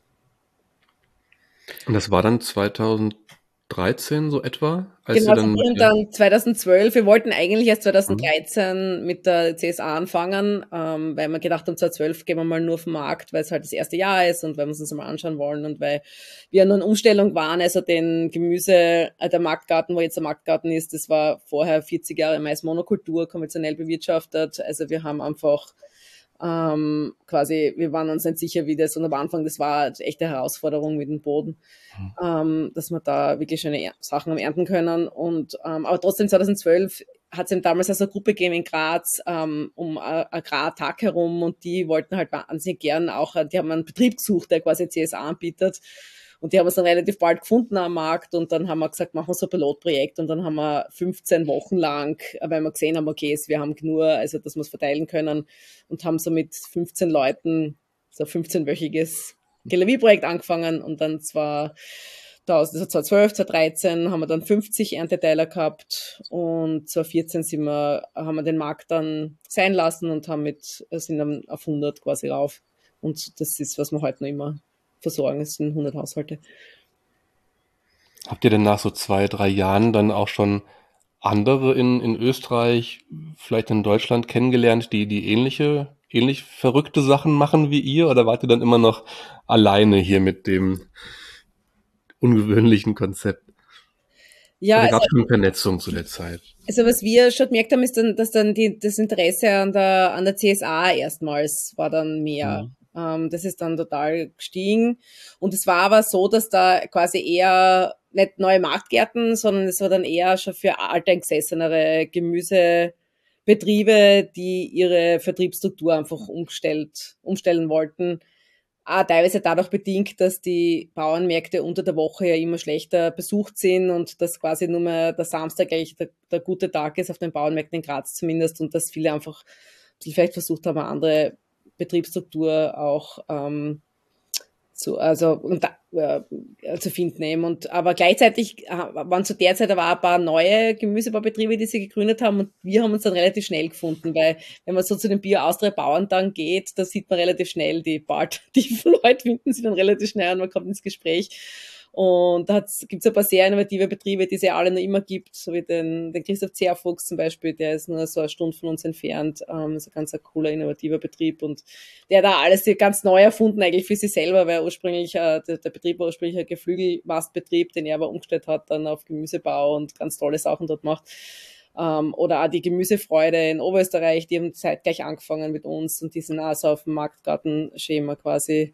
Und das war dann zweitausenddreizehn so etwa? Als Genau, ihr dann, wir haben dann zweitausendzwölf, wir wollten eigentlich erst zweitausenddreizehn mhm. mit der C S A anfangen, ähm, weil wir gedacht haben, zweitausendzwölf gehen wir mal nur auf den Markt, weil es halt das erste Jahr ist und weil wir uns das mal anschauen wollen und weil wir nur in Umstellung waren, also den Gemüse, äh, der Marktgarten, wo jetzt der Marktgarten ist, das war vorher vierzig Jahre Mais-Monokultur, konventionell bewirtschaftet, also wir haben einfach Ähm, quasi, wir waren uns nicht sicher, wie das, und am Anfang, das war eine echte Herausforderung mit dem Boden, mhm. ähm, dass wir da wirklich schöne er- Sachen ernten können. Und ähm, aber trotzdem zweitausendzwölf hat es eben damals also eine Gruppe gegeben in Graz ähm, um einen Agrartag herum und die wollten halt wahnsinnig gern auch, die haben einen Betrieb gesucht, der quasi C S A anbietet. Und die haben es dann relativ bald gefunden am Markt und dann haben wir gesagt, machen wir so ein Pilotprojekt und dann haben wir fünfzehn Wochen lang, weil wir gesehen haben, okay, wir haben nur, also dass wir es verteilen können und haben so mit fünfzehn Leuten so ein fünfzehnwöchiges Galerie-Projekt angefangen und dann zwar zweitausendzwölf, zweitausenddreizehn haben wir dann fünfzig Ernteteiler gehabt und zweitausendvierzehn sind wir, haben wir den Markt dann sein lassen und haben mit, sind dann auf hundert quasi rauf und das ist, was wir heute noch immer versorgen, es sind hundert Haushalte. Habt ihr denn nach so zwei, drei Jahren dann auch schon andere in, in Österreich, vielleicht in Deutschland kennengelernt, die, die ähnliche, ähnlich verrückte Sachen machen wie ihr? Oder wart ihr dann immer noch alleine hier mit dem ungewöhnlichen Konzept? Ja, Oder gab es also, schon Vernetzung zu der Zeit? Also was wir schon gemerkt haben, ist dann, dass dann die, das Interesse an der, an der C S A erstmals war dann mehr. Mhm. Ähm, das ist dann total gestiegen. Und es war aber so, dass da quasi eher nicht neue Marktgärten, sondern es war dann eher schon für alteingesessenere Gemüsebetriebe, die ihre Vertriebsstruktur einfach umgestellt, umstellen wollten. auch teilweise dadurch bedingt, dass die Bauernmärkte unter der Woche ja immer schlechter besucht sind und dass quasi nur mehr der Samstag eigentlich der, der gute Tag ist, auf den Bauernmärkten in Graz zumindest, und dass viele einfach vielleicht versucht haben, eine andere Betriebsstruktur auch ähm, zu, also und, äh, zu finden eben. Und aber gleichzeitig äh, waren zu der Zeit aber auch ein paar neue Gemüsebaubetriebe, die sie gegründet haben, und wir haben uns dann relativ schnell gefunden, weil wenn man so zu den Bio-Austria-Bauerntagen geht, da sieht man relativ schnell, die bauaktiven Leute finden sie dann relativ schnell und man kommt ins Gespräch. Und da gibt es ein paar sehr innovative Betriebe, die es ja alle noch immer gibt, so wie den, den Christoph Zerfuchs zum Beispiel, der ist nur so eine Stunde von uns entfernt, ähm, ist ein ganz ein cooler, innovativer Betrieb, und der da alles ganz neu erfunden eigentlich für sich selber, weil ursprünglich, äh, der, der Betrieb war ursprünglich ein Geflügelmastbetrieb, den er aber umgestellt hat dann auf Gemüsebau und ganz tolle Sachen dort macht. Ähm, oder auch die Gemüsefreude in Oberösterreich, die haben zeitgleich angefangen mit uns und die sind auch so auf dem Marktgartenschema quasi.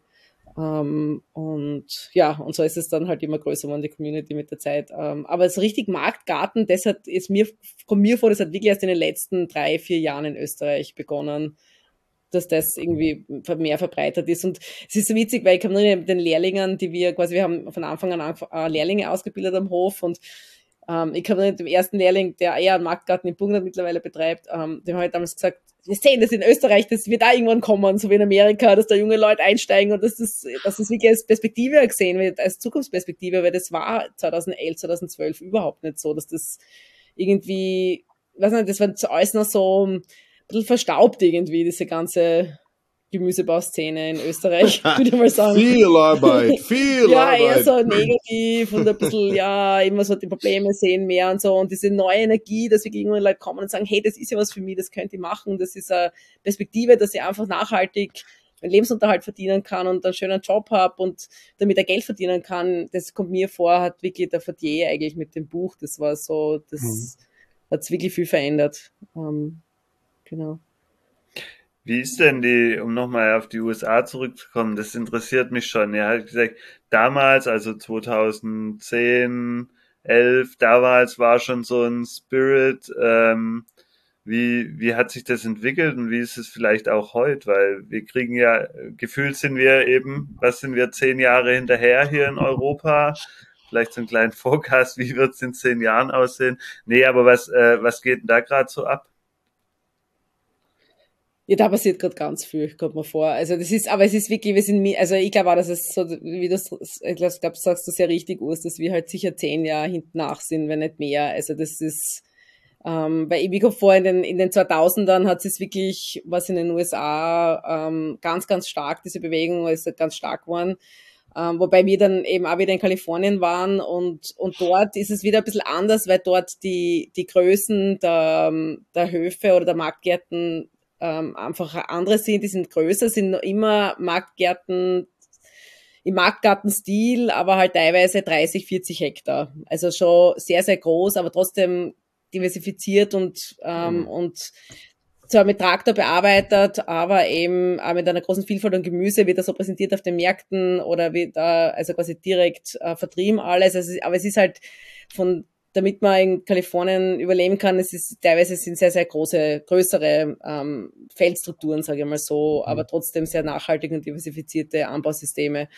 Um, und ja, und so ist es dann halt immer größer geworden, die Community mit der Zeit. Um, aber so richtig Marktgarten, das hat jetzt mir, kommt mir vor, das hat wirklich erst in den letzten drei, vier Jahren in Österreich begonnen, dass das irgendwie mehr verbreitet ist. Und es ist so witzig, weil ich habe nur mit den Lehrlingen, die wir quasi, wir haben von Anfang an äh, Lehrlinge ausgebildet am Hof, und ähm, ich habe mit dem ersten Lehrling, der eher einen Marktgarten in Burgenland mittlerweile betreibt, ähm, dem habe ich damals gesagt, wir sehen das in Österreich, das wird da irgendwann kommen, so wie in Amerika, dass da junge Leute einsteigen und dass das, dass das wirklich als Perspektive gesehen wird, als Zukunftsperspektive, weil das war zweitausendelf, zweitausendzwölf überhaupt nicht so, dass das irgendwie, ich weiß nicht, das war zu alles noch so ein bisschen verstaubt irgendwie, diese ganze Gemüsebauszene in Österreich, würde ich mal sagen. Viel Arbeit, viel ja, Arbeit. Ja, eher so negativ und ein bisschen, ja, immer so die Probleme sehen mehr und so, und diese neue Energie, dass wirklich irgendwann Leute kommen und sagen, hey, das ist ja was für mich, das könnt ihr machen, das ist eine Perspektive, dass ich einfach nachhaltig meinen Lebensunterhalt verdienen kann und einen schönen Job habe und damit er Geld verdienen kann, das kommt mir vor, hat wirklich der Verdier eigentlich mit dem Buch, das war so, das mhm. hat wirklich viel verändert. Ähm, genau. Wie ist denn die, um nochmal auf die U S A zurückzukommen, das interessiert mich schon. Er hat gesagt, damals, also zweitausendzehn, elf, damals war schon so ein Spirit. Ähm, wie, wie hat sich das entwickelt und wie ist es vielleicht auch heute? Weil wir kriegen ja, gefühlt sind wir eben, was sind wir, zehn Jahre hinterher hier in Europa? Vielleicht so einen kleinen Forecast, wie wird es in zehn Jahren aussehen? Nee, aber was, äh, was geht denn da gerade so ab? Ja, da passiert gerade ganz viel, kommt mir vor. Also das ist, aber es ist wirklich, wir sind, also ich glaube auch, dass es so, wie du, ich glaube, sagst du sehr richtig, Urs, dass wir halt sicher zehn Jahre hinten nach sind, wenn nicht mehr. Also das ist, ähm, weil ich komme vor, in den, in den zweitausendern hat es wirklich, was in den U S A, ähm, ganz, ganz stark, diese Bewegung ist ganz stark geworden. Ähm, wobei wir dann eben auch wieder in Kalifornien waren und, und dort ist es wieder ein bisschen anders, weil dort die, die Größen der, der Höfe oder der Marktgärten Ähm, einfach andere sind, die sind größer, sind noch immer Marktgärten im Marktgartenstil, aber halt teilweise dreißig, vierzig Hektar. Also schon sehr, sehr groß, aber trotzdem diversifiziert und, ähm, mhm. und zwar mit Traktor bearbeitet, aber eben auch mit einer großen Vielfalt an Gemüse, wird das so präsentiert auf den Märkten oder wird da, also quasi direkt äh, vertrieben alles. Also, aber es ist halt von damit man in Kalifornien überleben kann, es ist teilweise sind sehr, sehr große, größere ähm, Feldstrukturen, sage ich mal so, mhm. aber trotzdem sehr nachhaltige und diversifizierte Anbausysteme.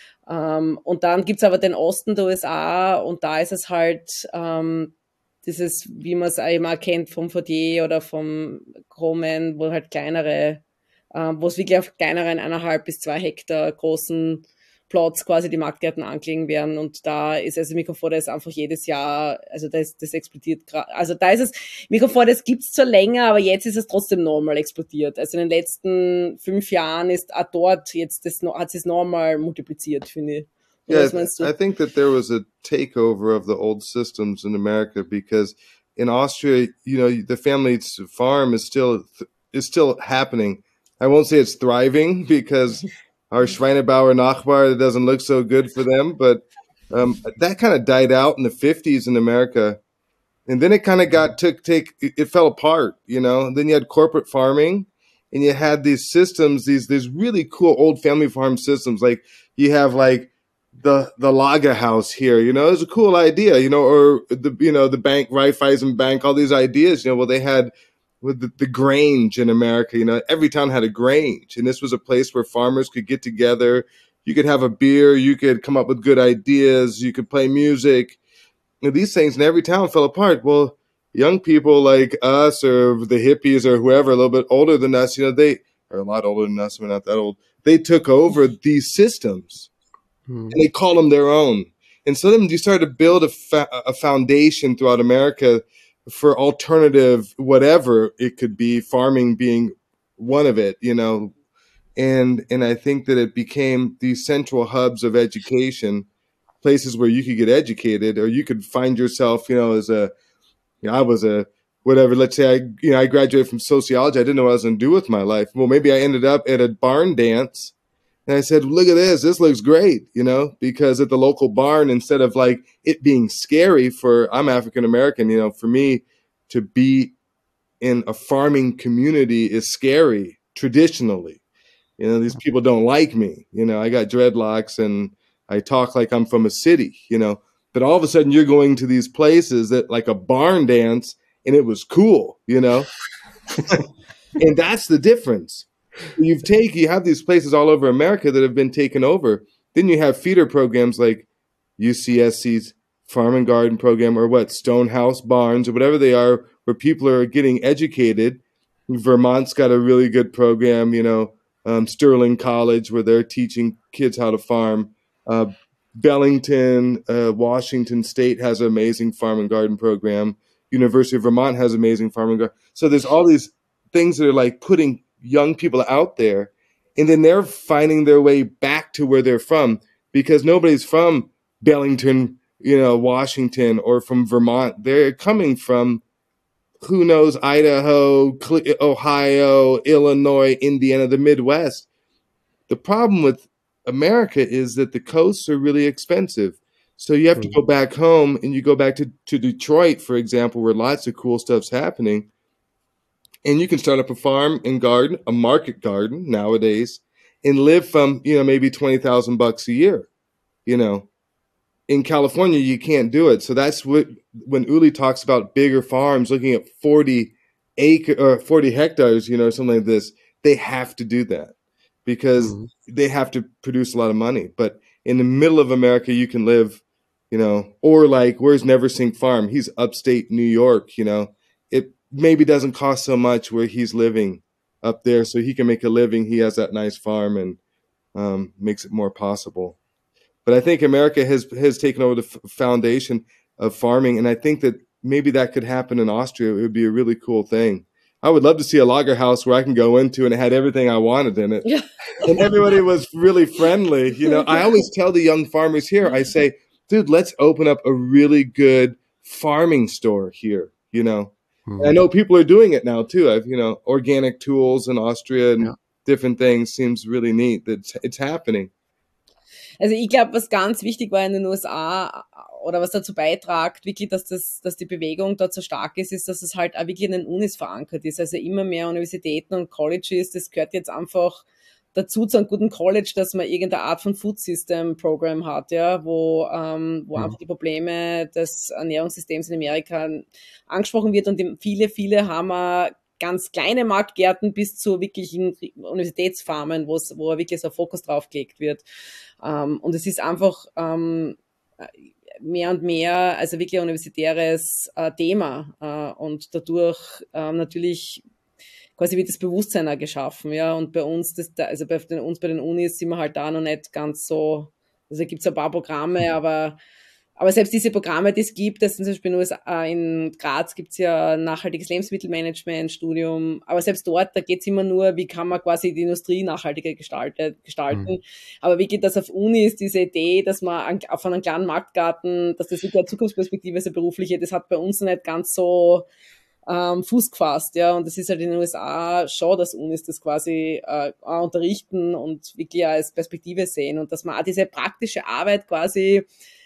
Ähm, und dann gibt's aber den Osten der U S A und da ist es halt ähm, dieses, wie man es auch immer kennt vom Verdier oder vom Kromen, wo halt kleinere, äh, wo es wirklich auf kleineren eineinhalb bis zwei Hektar großen Plots quasi die Marktgärten angelegen werden und da ist also Mikrofon, ist einfach jedes Jahr, also das, das explodiert gerade, also da ist es, Mikrofon, das gibt's zwar länger, aber jetzt ist es trotzdem normal explodiert, also in den letzten fünf Jahren ist auch dort jetzt, das hat es normal multipliziert, finde ich. Yeah, I think that there was a takeover of the old systems in America because in Austria, you know, the family's farm is still, is still happening. I won't say it's thriving because our Schweinebauer Nachbar, it doesn't look so good for them, but um, that kind of died out in the fifties in America. And then it kind of got, took, take, it fell apart, you know, and then you had corporate farming and you had these systems, these, these really cool old family farm systems. Like you have like the, the Lager house here, you know, it's a cool idea, you know, or the, you know, the bank, Raiffeisen Bank, all these ideas, you know, well, they had with the, the Grange in America. You know, every town had a Grange, and this was a place where farmers could get together. You could have a beer, you could come up with good ideas, you could play music. You know, these things in every town fell apart. Well, young people like us or the hippies or whoever, a little bit older than us, you know, they are a lot older than us. We're not that old. They took over these systems hmm. and they called them their own. And so then you started to build a, fa- a foundation throughout America for alternative, whatever it could be, farming being one of it, you know. And and I think that it became these central hubs of education, places where you could get educated or you could find yourself, you know, as a, you know, I was a, whatever, let's say I, you know, I graduated from sociology. I didn't know what I was going to do with my life. Well, maybe I ended up at a barn dance and I said, look at this, this looks great, you know, because at the local barn, instead of like it being scary for, I'm African-American, you know, for me to be in a farming community is scary traditionally. You know, these people don't like me. You know, I got dreadlocks and I talk like I'm from a city, you know, but all of a sudden you're going to these places that like a barn dance and it was cool, you know, and that's the difference. You've taken, you have these places all over America that have been taken over. Then you have feeder programs like U C S C's Farm and Garden program or what, Stonehouse Barns or whatever they are, where people are getting educated. Vermont's got a really good program, you know, Um, Sterling College, where they're teaching kids how to farm. Uh, Bellington, uh, Washington State has an amazing farm and garden program. University of Vermont has amazing farm and garden. So there's all these things that are like putting young people out there, and then they're finding their way back to where they're from because nobody's from Bellington, you know, Washington, or from Vermont. They're coming from, who knows, Idaho, Ohio, Illinois, Indiana, the Midwest. The problem with America is that the coasts are really expensive. So you have mm-hmm. to go back home, and you go back to, to Detroit, for example, where lots of cool stuff's happening. And you can start up a farm and garden, a market garden nowadays, and live from, you know, maybe twenty thousand bucks a year, you know. In California, you can't do it. So that's what, when Uli talks about bigger farms, looking at forty acre or forty hectares, you know, something like this, they have to do that because mm-hmm. they have to produce a lot of money. But in the middle of America, you can live, you know, or like, where's Neversink Farm? He's upstate New York, you know, it maybe doesn't cost so much where he's living up there. So he can make a living. He has that nice farm and um, makes it more possible. But I think America has has taken over the f- foundation of farming, and I think that maybe that could happen in Austria. It would be a really cool thing. I would love to see a lager house where I can go into and it had everything I wanted in it, yeah. and everybody was really friendly. You know, I always tell the young farmers here, I say, dude, let's open up a really good farming store here. You know, mm-hmm. I know people are doing it now too. I've, you know, organic tools in Austria and yeah. different things seems really neat that it's, it's happening. Also ich glaube, was ganz wichtig war in den U S A oder was dazu beitragt, wirklich, dass das, dass die Bewegung dort so stark ist, ist, dass es halt auch wirklich in den Unis verankert ist. Also immer mehr Universitäten und Colleges, das gehört jetzt einfach dazu zu einem guten College, dass man irgendeine Art von Food System Program hat, ja, wo, ähm, wo mhm. einfach die Probleme des Ernährungssystems in Amerika angesprochen wird und die, viele, viele haben auch ganz kleine Marktgärten bis zu wirklichen Universitätsfarmen, wo es, wo wirklich so ein Fokus drauf gelegt wird. Um, und es ist einfach um, mehr und mehr, also wirklich ein universitäres uh, Thema uh, und dadurch um, natürlich quasi wird das Bewusstsein auch geschaffen, ja, und bei uns, das, also bei den, uns bei den Unis sind wir halt da noch nicht ganz so, also gibt es ein paar Programme, aber Aber selbst diese Programme, die es gibt, das sind zum Beispiel nur in Graz gibt's ja nachhaltiges Lebensmittelmanagement-Studium, aber selbst dort, da geht's immer nur, wie kann man quasi die Industrie nachhaltiger gestalten. gestalten. Mhm. Aber wie geht das auf Uni, ist diese Idee, dass man auf einem kleinen Marktgarten, dass das wirklich eine Zukunftsperspektive ist, eine berufliche, das hat bei uns nicht ganz so ähm, Fuß gefasst, ja, und das ist halt in den U S A schon, dass Unis das quasi äh, auch unterrichten und wirklich als Perspektive sehen und dass man auch diese praktische Arbeit quasi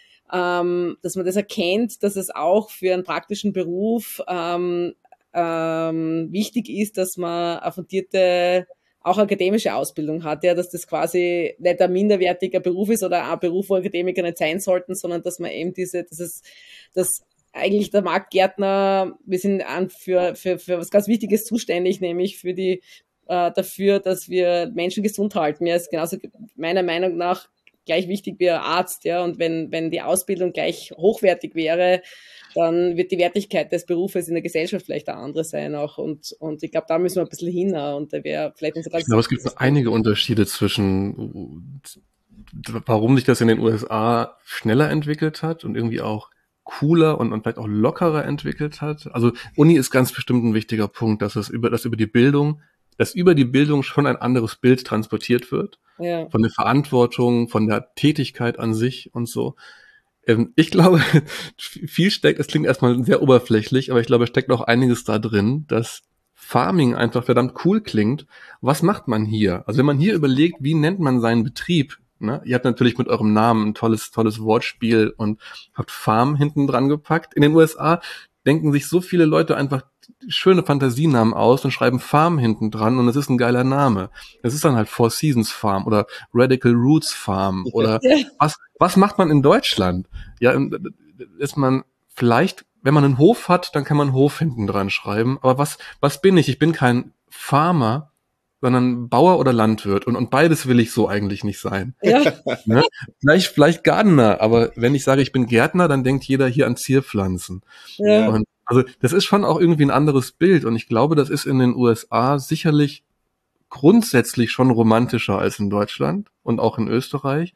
Ähm, dass man das erkennt, dass es auch für einen praktischen Beruf ähm, ähm, wichtig ist, dass man eine fundierte, auch akademische Ausbildung hat, ja, dass das quasi nicht ein minderwertiger Beruf ist oder ein Beruf, wo Akademiker nicht sein sollten, sondern dass man eben diese, dass es, dass eigentlich der Marktgärtner, wir sind an für, für, für was ganz Wichtiges zuständig, nämlich für die, äh, dafür, dass wir Menschen gesund halten. Ja, ist genauso meiner Meinung nach gleich wichtig wie ein Arzt, ja. Und wenn, wenn die Ausbildung gleich hochwertig wäre, dann wird die Wertigkeit des Berufes in der Gesellschaft vielleicht eine andere sein auch. Und, und ich glaube, da müssen wir ein bisschen hin. Und da wäre vielleicht unser Ich glaube, es gibt einige Unterschiede zwischen, warum sich das in den U S A schneller entwickelt hat und irgendwie auch cooler und, und vielleicht auch lockerer entwickelt hat. Also Uni ist ganz bestimmt ein wichtiger Punkt, dass es über, dass über die Bildung, dass über die Bildung schon ein anderes Bild transportiert wird. Ja. Von der Verantwortung, von der Tätigkeit an sich und so. Ähm, ich glaube, viel steckt, es klingt erstmal sehr oberflächlich, aber ich glaube, es steckt auch einiges da drin, dass Farming einfach verdammt cool klingt. Was macht man hier? Also wenn man hier überlegt, wie nennt man seinen Betrieb? Ne? Ihr habt natürlich mit eurem Namen ein tolles, tolles Wortspiel und habt Farm hinten dran gepackt. In den U S A denken sich so viele Leute einfach schöne Fantasienamen aus und schreiben Farm hinten dran und es ist ein geiler Name. Es ist dann halt Four Seasons Farm oder Radical Roots Farm oder was, was macht man in Deutschland? Ja, ist man vielleicht, wenn man einen Hof hat, dann kann man Hof hinten dran schreiben. Aber was, was bin ich? Ich bin kein Farmer, sondern Bauer oder Landwirt. Und, und beides will ich so eigentlich nicht sein. Ja. Ne? Vielleicht, vielleicht Gardener, aber wenn ich sage, ich bin Gärtner, dann denkt jeder hier an Zierpflanzen. Ja. Und also das ist schon auch irgendwie ein anderes Bild. Und ich glaube, das ist in den U S A sicherlich grundsätzlich schon romantischer als in Deutschland und auch in Österreich.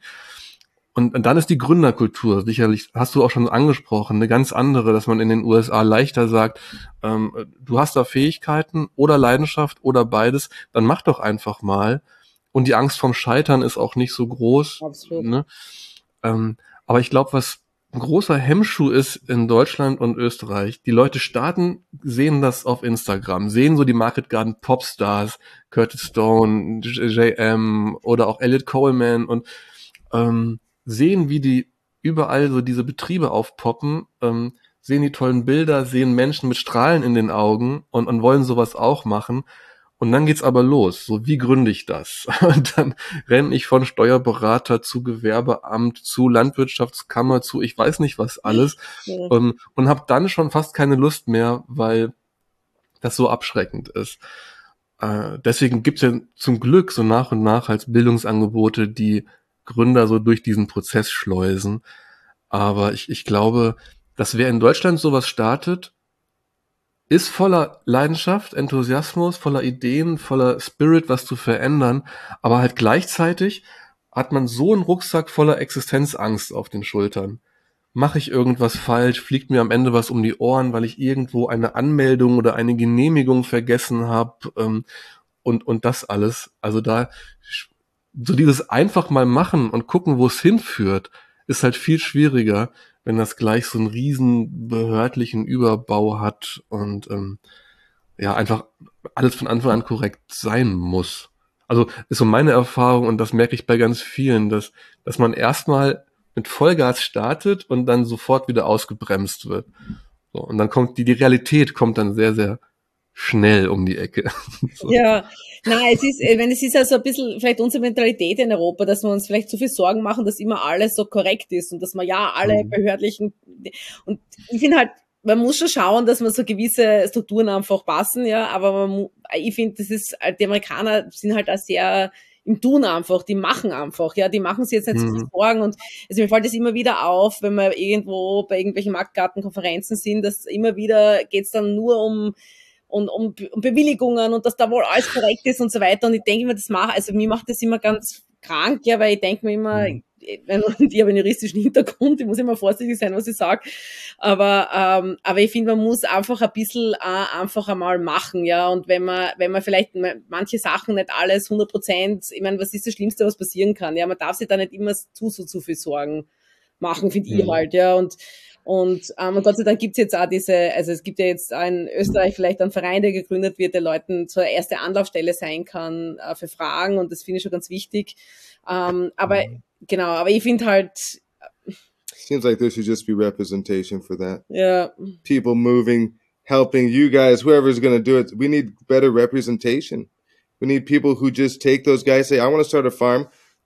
Und, und dann ist die Gründerkultur sicherlich, hast du auch schon angesprochen, eine ganz andere, dass man in den U S A leichter sagt, ähm, du hast da Fähigkeiten oder Leidenschaft oder beides, dann mach doch einfach mal. Und die Angst vorm Scheitern ist auch nicht so groß. Absolut. Ne? Ähm, aber ich glaube, was ein großer Hemmschuh ist in Deutschland und Österreich, die Leute starten, sehen das auf Instagram, sehen so die Market Garden Popstars, Curtis Stone, J M oder auch Elliot Coleman und ähm, sehen, wie die überall so diese Betriebe aufpoppen, ähm, sehen die tollen Bilder, sehen Menschen mit Strahlen in den Augen und, und wollen sowas auch machen. Und dann geht's aber los. So, wie gründe ich das? Und dann renne ich von Steuerberater zu Gewerbeamt, zu Landwirtschaftskammer, zu ich weiß nicht was alles. Ja. Und, und habe dann schon fast keine Lust mehr, weil das so abschreckend ist. Äh, deswegen gibt's ja zum Glück so nach und nach als Bildungsangebote, die Gründer so durch diesen Prozess schleusen. Aber ich, ich glaube, dass wer in Deutschland sowas startet, ist voller Leidenschaft, Enthusiasmus, voller Ideen, voller Spirit, was zu verändern. Aber halt gleichzeitig hat man so einen Rucksack voller Existenzangst auf den Schultern. Mache ich irgendwas falsch? Fliegt mir am Ende was um die Ohren, weil ich irgendwo eine Anmeldung oder eine Genehmigung vergessen habe? Ähm, und, und das alles. Also da so dieses einfach mal machen und gucken, wo es hinführt, ist halt viel schwieriger, wenn das gleich so einen riesen behördlichen Überbau hat und ähm, ja, einfach alles von Anfang an korrekt sein muss. Also ist so meine Erfahrung und das merke ich bei ganz vielen, dass dass man erstmal mit Vollgas startet und dann sofort wieder ausgebremst wird. So, und dann kommt die, die Realität kommt dann sehr, sehr schnell um die Ecke. So. Ja, nein, es ist, wenn es ist ja so ein bisschen vielleicht unsere Mentalität in Europa, dass wir uns vielleicht so viel Sorgen machen, dass immer alles so korrekt ist und dass man ja alle mhm. behördlichen, und ich finde halt, man muss schon schauen, dass man so gewisse Strukturen einfach passen, ja, aber man, ich finde, das ist, die Amerikaner sind halt auch sehr im Tun einfach, die machen einfach, ja, die machen sich jetzt nicht mhm. so viel Sorgen und also mir fällt das immer wieder auf, wenn wir irgendwo bei irgendwelchen Marktgartenkonferenzen sind, dass immer wieder geht's dann nur um und um, um Bewilligungen und dass da wohl alles korrekt ist und so weiter. Und ich denke mir, das macht, also mir macht das immer ganz krank, ja, weil ich denke mir immer, mhm. ich, ich habe einen juristischen Hintergrund, ich muss immer vorsichtig sein, was ich sage. Aber, ähm, aber ich finde, man muss einfach ein bisschen äh, einfach einmal machen, ja. Und wenn man, wenn man vielleicht manche Sachen nicht alles hundert Prozent, ich meine, was ist das Schlimmste, was passieren kann? Ja, man darf sich da nicht immer zu, so zu viel Sorgen machen, finde mhm. ich halt, ja. Und Und, ähm, und Gott sei Dank gibt's jetzt auch diese, also es gibt ja jetzt in Österreich vielleicht einen Verein, der gegründet wird, der Leuten zur erste Anlaufstelle sein kann äh, für Fragen, und das finde ich schon ganz wichtig. Ähm, aber genau, aber ich finde halt, seems like there should just be representation for that. Yeah. People moving, helping you guys, whoever's going to do it. We need better representation. We need people who just take those guys, say, I want to start a farm.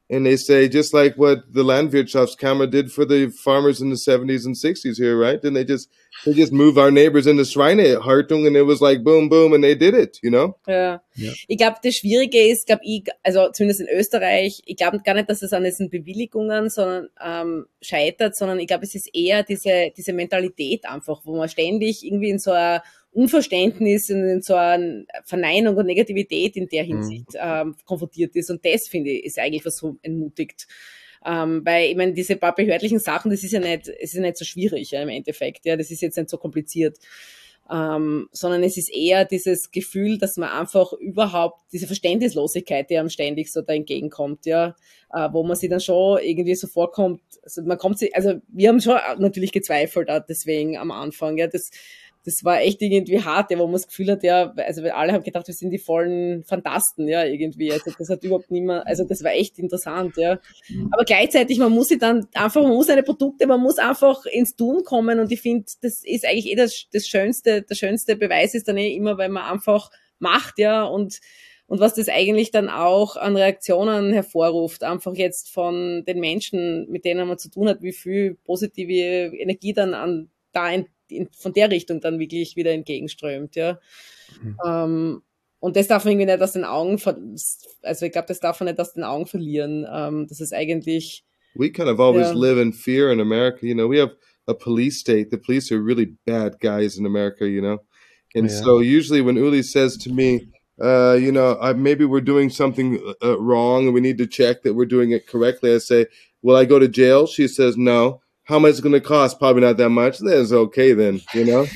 And they say, just like what the Landwirtschaftskammer did for the farmers in the seventies and sixties here, right? Then they just they just move our neighbors into Schweinehaltung and it was like boom, boom, and they did it, you know? Ja. ja. Ich glaube, das Schwierige ist, glaube ich, also zumindest in Österreich, ich glaube gar nicht, dass es an diesen Bewilligungen sondern ähm, scheitert, sondern ich glaube, es ist eher diese diese Mentalität einfach, wo man ständig irgendwie in so einer Unverständnis und in so einer Verneinung und Negativität in der Hinsicht mhm. ähm, konfrontiert ist. Und das, finde ich, ist eigentlich, was so entmutigt. Ähm, weil, ich meine, diese paar behördlichen Sachen, das ist ja nicht, es ist ja nicht so schwierig, ja, im Endeffekt. Ja, das ist jetzt nicht so kompliziert. Ähm, sondern es ist eher dieses Gefühl, dass man einfach überhaupt, diese Verständnislosigkeit, die einem ständig so da entgegenkommt, ja, äh, wo man sich dann schon irgendwie so vorkommt, also man kommt sich, also wir haben schon natürlich gezweifelt, auch deswegen am Anfang, ja, das, das war echt irgendwie hart, ja, wo man das Gefühl hat, ja, also alle haben gedacht, wir sind die vollen Fantasten, ja, irgendwie, also das hat überhaupt niemand, also das war echt interessant, ja, aber gleichzeitig, man muss sich dann einfach, man muss seine Produkte, man muss einfach ins Tun kommen und ich finde, das ist eigentlich eh das, das schönste, der schönste Beweis ist dann eh immer, wenn man einfach macht, ja, und und was das eigentlich dann auch an Reaktionen hervorruft, einfach jetzt von den Menschen, mit denen man zu tun hat, wie viel positive Energie dann an da in, in, von der Richtung dann wirklich wieder entgegenströmt, ja. Mhm. Ähm, und das darf man irgendwie nicht aus den Augen, ver- also ich glaube, das darf man nicht aus den Augen verlieren. Ähm, das ist eigentlich... We kind of always yeah. live in fear in America. You know, we have a police state. The police are really bad guys in America, you know. And yeah. so usually when Uli says to me, uh, you know, uh, maybe we're doing something uh, wrong and we need to check that we're doing it correctly, I say, will I go to jail? She says, no. How much is it going to cost? Probably not that much. That's okay then, you know?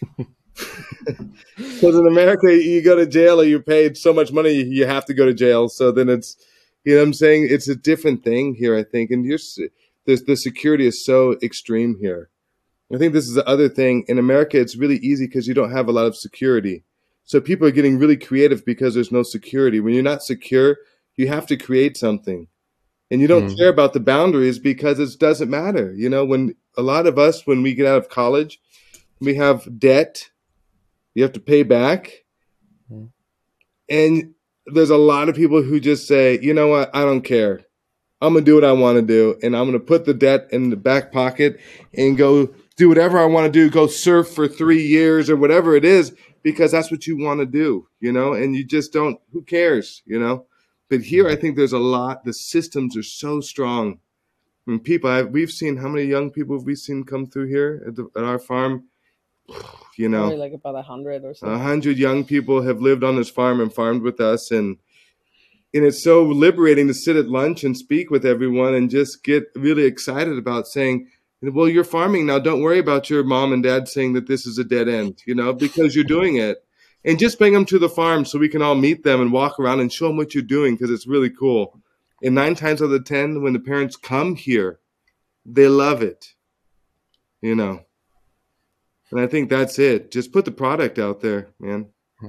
Because in America, you go to jail or you're paid so much money, you have to go to jail. So then it's, you know what I'm saying? It's a different thing here, I think. And you're, the, the security is so extreme here. I think this is the other thing. In America, it's really easy because you don't have a lot of security. So people are getting really creative because there's no security. When you're not secure, you have to create something. And you don't mm. care about the boundaries because it doesn't matter. You know, when a lot of us, when we get out of college, we have debt you have to pay back. Mm. And there's a lot of people who just say, you know what, I don't care. I'm going to do what I want to do. And I'm going to put the debt in the back pocket and go do whatever I want to do. Go surf for three years or whatever it is, because that's what you want to do, you know, and you just don't, who cares, you know? But here, I think there's a lot, the systems are so strong. I mean, people, I, we've seen, how many young people have we seen come through here at, the, at our farm? You know, probably like about a hundred or something. A hundred young people have lived on this farm and farmed with us. And, and it's so liberating to sit at lunch and speak with everyone and just get really excited about saying, well, you're farming now. Don't worry about your mom and dad saying that this is a dead end, you know, because you're doing it. And just bring them to the farm so we can all meet them and walk around and show them what you're doing, because it's really cool. And nine times out of ten, when the parents come here, they love it, you know. And I think that's it. Just put the product out there, man.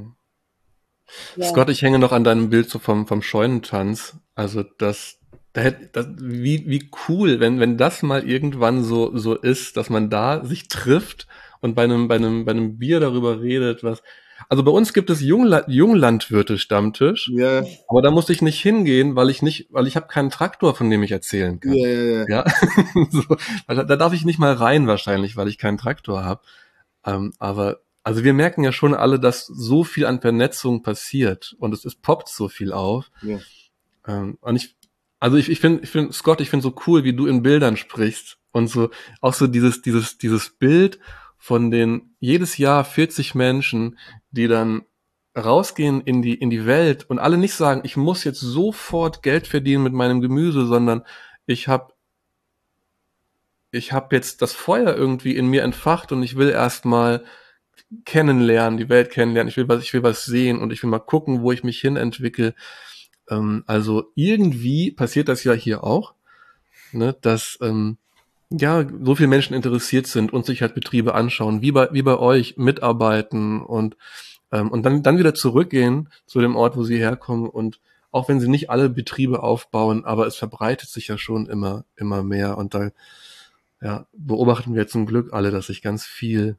Ja. Scott, ich hänge noch an deinem Bild so vom, vom Scheunentanz. Also das, das, das wie, wie cool, wenn, wenn das mal irgendwann so, so ist, dass man da sich trifft und bei einem, bei einem, bei einem Bier darüber redet, was, also bei uns gibt es Jungla- Junglandwirte-Stammtisch, ja. aber da musste ich nicht hingehen, weil ich nicht, weil ich habe keinen Traktor, von dem ich erzählen kann. Ja, ja, ja. ja? so, da, da darf ich nicht mal rein wahrscheinlich, weil ich keinen Traktor habe. Ähm, aber also wir merken ja schon alle, dass so viel an Vernetzung passiert und es, es poppt so viel auf. Ja. Ähm, und ich, also ich, ich finde, ich finde, Scott, ich finde so cool, wie du in Bildern sprichst und so auch so dieses, dieses, dieses Bild von den jedes Jahr vierzig Menschen, die dann rausgehen in die in die Welt und alle nicht sagen, ich muss jetzt sofort Geld verdienen mit meinem Gemüse, sondern ich habe ich habe jetzt das Feuer irgendwie in mir entfacht und ich will erstmal kennenlernen, die Welt kennenlernen, ich will was, ich will was sehen und ich will mal gucken, wo ich mich hin entwickle. Ähm, also irgendwie passiert das ja hier auch, ne, dass ähm, ja so viele Menschen interessiert sind und sich halt Betriebe anschauen, wie bei wie bei euch mitarbeiten und ähm, und dann dann wieder zurückgehen zu dem Ort, wo sie herkommen, und auch wenn sie nicht alle Betriebe aufbauen, aber es verbreitet sich ja schon immer immer mehr, und da ja, beobachten wir zum Glück alle, dass sich ganz viel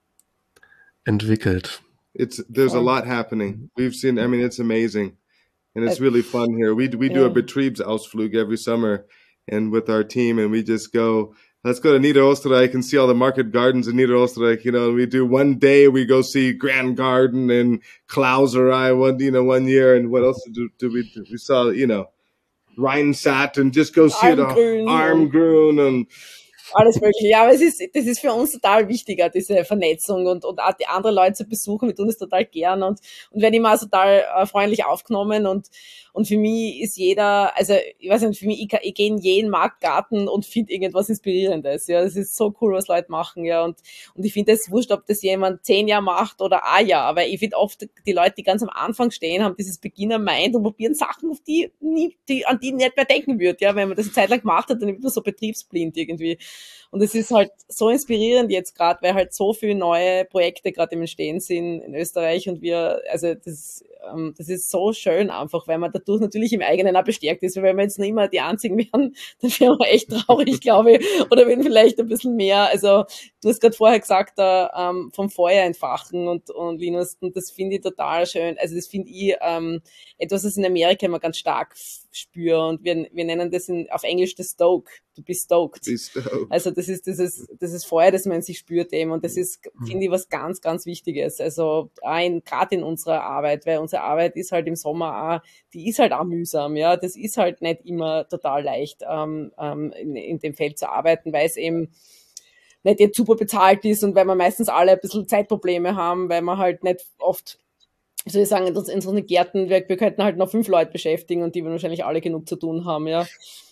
entwickelt. It's there's a lot happening. We've seen, I mean, it's amazing. and it's really fun here. We we do a Betriebsausflug every summer, and with our team, and we just go. Let's go to Niederösterreich and see all the market gardens in Niederösterreich. You know, and we do one day. We go see Grand Garden and Klauserei one, you know, one year. And what else do, do we do? We saw, you know, Rheinsatt and just go see the Armgrün and alles Mögliche. Ja, aber es ist, das ist für uns total wichtiger, diese Vernetzung und, und auch die anderen Leute zu besuchen. Wir tun das total gern und, und werden immer total äh, freundlich aufgenommen und, und für mich ist jeder, also, ich weiß nicht, für mich, ich, ich gehe in jeden Marktgarten und finde irgendwas Inspirierendes, ja. Das ist so cool, was Leute machen, ja. Und, und ich finde es wurscht, ob das jemand zehn Jahre macht oder ein Jahr, aber ich finde oft, die Leute, die ganz am Anfang stehen, haben dieses Beginner-Mind und probieren Sachen, auf die, nie, die, an die nicht mehr denken würde, ja. Wenn man das eine Zeit lang gemacht hat, dann wird man so betriebsblind irgendwie. Und es ist halt so inspirierend jetzt gerade, weil halt so viele neue Projekte gerade im Entstehen sind in Österreich und wir, also das, ähm, das ist so schön einfach, weil man dadurch natürlich im eigenen auch bestärkt ist, weil wenn wir jetzt noch immer die Einzigen wären, dann wären wir echt traurig, glaube ich, oder wenn vielleicht ein bisschen mehr, also du hast gerade vorher gesagt, da, ähm, vom Feuer entfachen und, und Linus, und das finde ich total schön, also das finde ich ähm, etwas, was in Amerika immer ganz stark spüre und wir, wir nennen das in, auf Englisch das Stoke, du bist stoked. Be stoked. Also das ist dieses, dieses Feuer, das man in sich spürt eben und das ist, finde ich, was ganz, ganz Wichtiges, also gerade in unserer Arbeit, weil unsere Arbeit ist halt im Sommer auch, die ist halt auch mühsam, ja, das ist halt nicht immer total leicht, ähm, ähm, in, in dem Feld zu arbeiten, weil es eben nicht jetzt super bezahlt ist und weil wir meistens alle ein bisschen Zeitprobleme haben, weil man halt nicht oft, wie soll ich sagen, in unseren Gärten, wir, wir könnten halt noch fünf Leute beschäftigen und die werden wahrscheinlich alle genug zu tun haben, ja.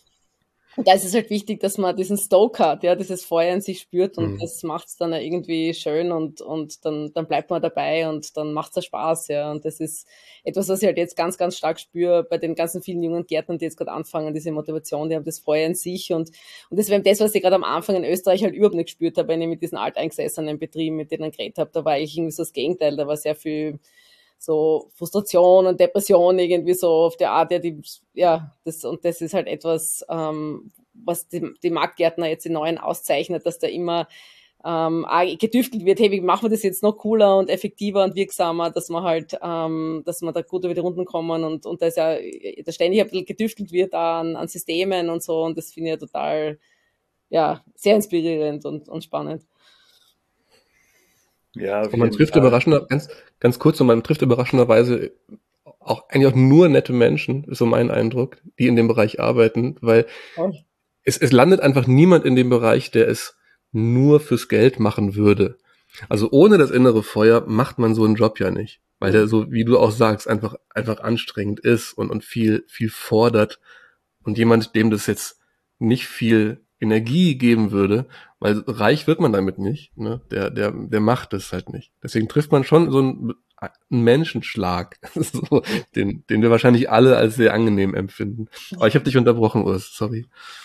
Und da ist es halt wichtig, dass man diesen Stoke hat, ja, dieses Feuer in sich spürt und mhm. das macht's dann irgendwie schön und, und dann, dann bleibt man dabei und dann macht's ja Spaß, ja. Und das ist etwas, was ich halt jetzt ganz, ganz stark spüre bei den ganzen vielen jungen Gärtnern, die jetzt gerade anfangen, diese Motivation, die haben das Feuer in sich und, und das wäre das, was ich gerade am Anfang in Österreich halt überhaupt nicht gespürt habe, wenn ich mit diesen alteingesessenen Betrieben, mit denen ich geredet habe, da war ich irgendwie so das Gegenteil, da war sehr viel so Frustration und Depression irgendwie so auf der Art, ja, die, ja, das, und das ist halt etwas, ähm, was die, die Marktgärtner jetzt die Neuen auszeichnet, dass da immer ähm, gedüftelt wird, hey, wie machen wir das jetzt noch cooler und effektiver und wirksamer, dass man halt, ähm, dass man da gut über die Runden kommen und, und da ist ja, da ständig ein bisschen gedüftelt wird an, an Systemen und so und das finde ich ja total, ja, sehr inspirierend und, und spannend. Ja, und man trifft überraschender, ganz, ganz kurz, und man trifft überraschenderweise auch eigentlich auch nur nette Menschen, ist so mein Eindruck, die in dem Bereich arbeiten, weil oh. es, es landet einfach niemand in dem Bereich, der es nur fürs Geld machen würde. Also ohne das innere Feuer macht man so einen Job ja nicht, weil der so, wie du auch sagst, einfach, einfach anstrengend ist und, und viel, viel fordert. Und jemand, dem das jetzt nicht viel Energie geben würde, weil reich wird man damit nicht, ne? Der, der, der macht es halt nicht. Deswegen trifft man schon so einen, einen Menschenschlag, so, den, den wir wahrscheinlich alle als sehr angenehm empfinden. Aber ich habe dich unterbrochen, Urs, sorry.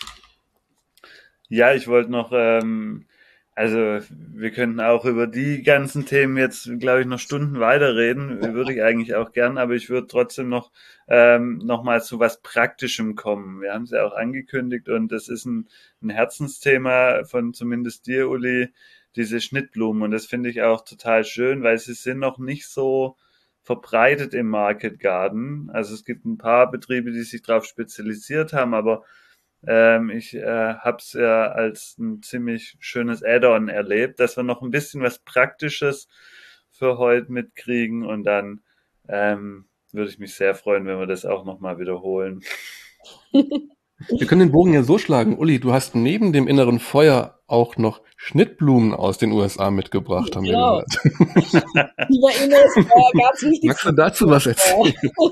Ja, ich wollte noch, ähm, also wir könnten auch über die ganzen Themen jetzt, glaube ich, noch Stunden weiterreden, würde ich eigentlich auch gern, aber ich würde trotzdem noch ähm, noch mal zu was Praktischem kommen. Wir haben es ja auch angekündigt und das ist ein, ein Herzensthema von zumindest dir, Uli, diese Schnittblumen und das finde ich auch total schön, weil sie sind noch nicht so verbreitet im Market Garden. Also es gibt ein paar Betriebe, die sich darauf spezialisiert haben, aber Ähm, ich äh, habe es ja als ein ziemlich schönes Add-on erlebt, dass wir noch ein bisschen was Praktisches für heute mitkriegen und dann ähm, würde ich mich sehr freuen, wenn wir das auch nochmal wiederholen. Wir können den Bogen ja so schlagen. Uli, du hast neben dem inneren Feuer auch noch Schnittblumen aus den U S A mitgebracht, haben genau. wir gehört. Lieber Ines, äh, ganz wichtig. Magst du dazu was erzählen?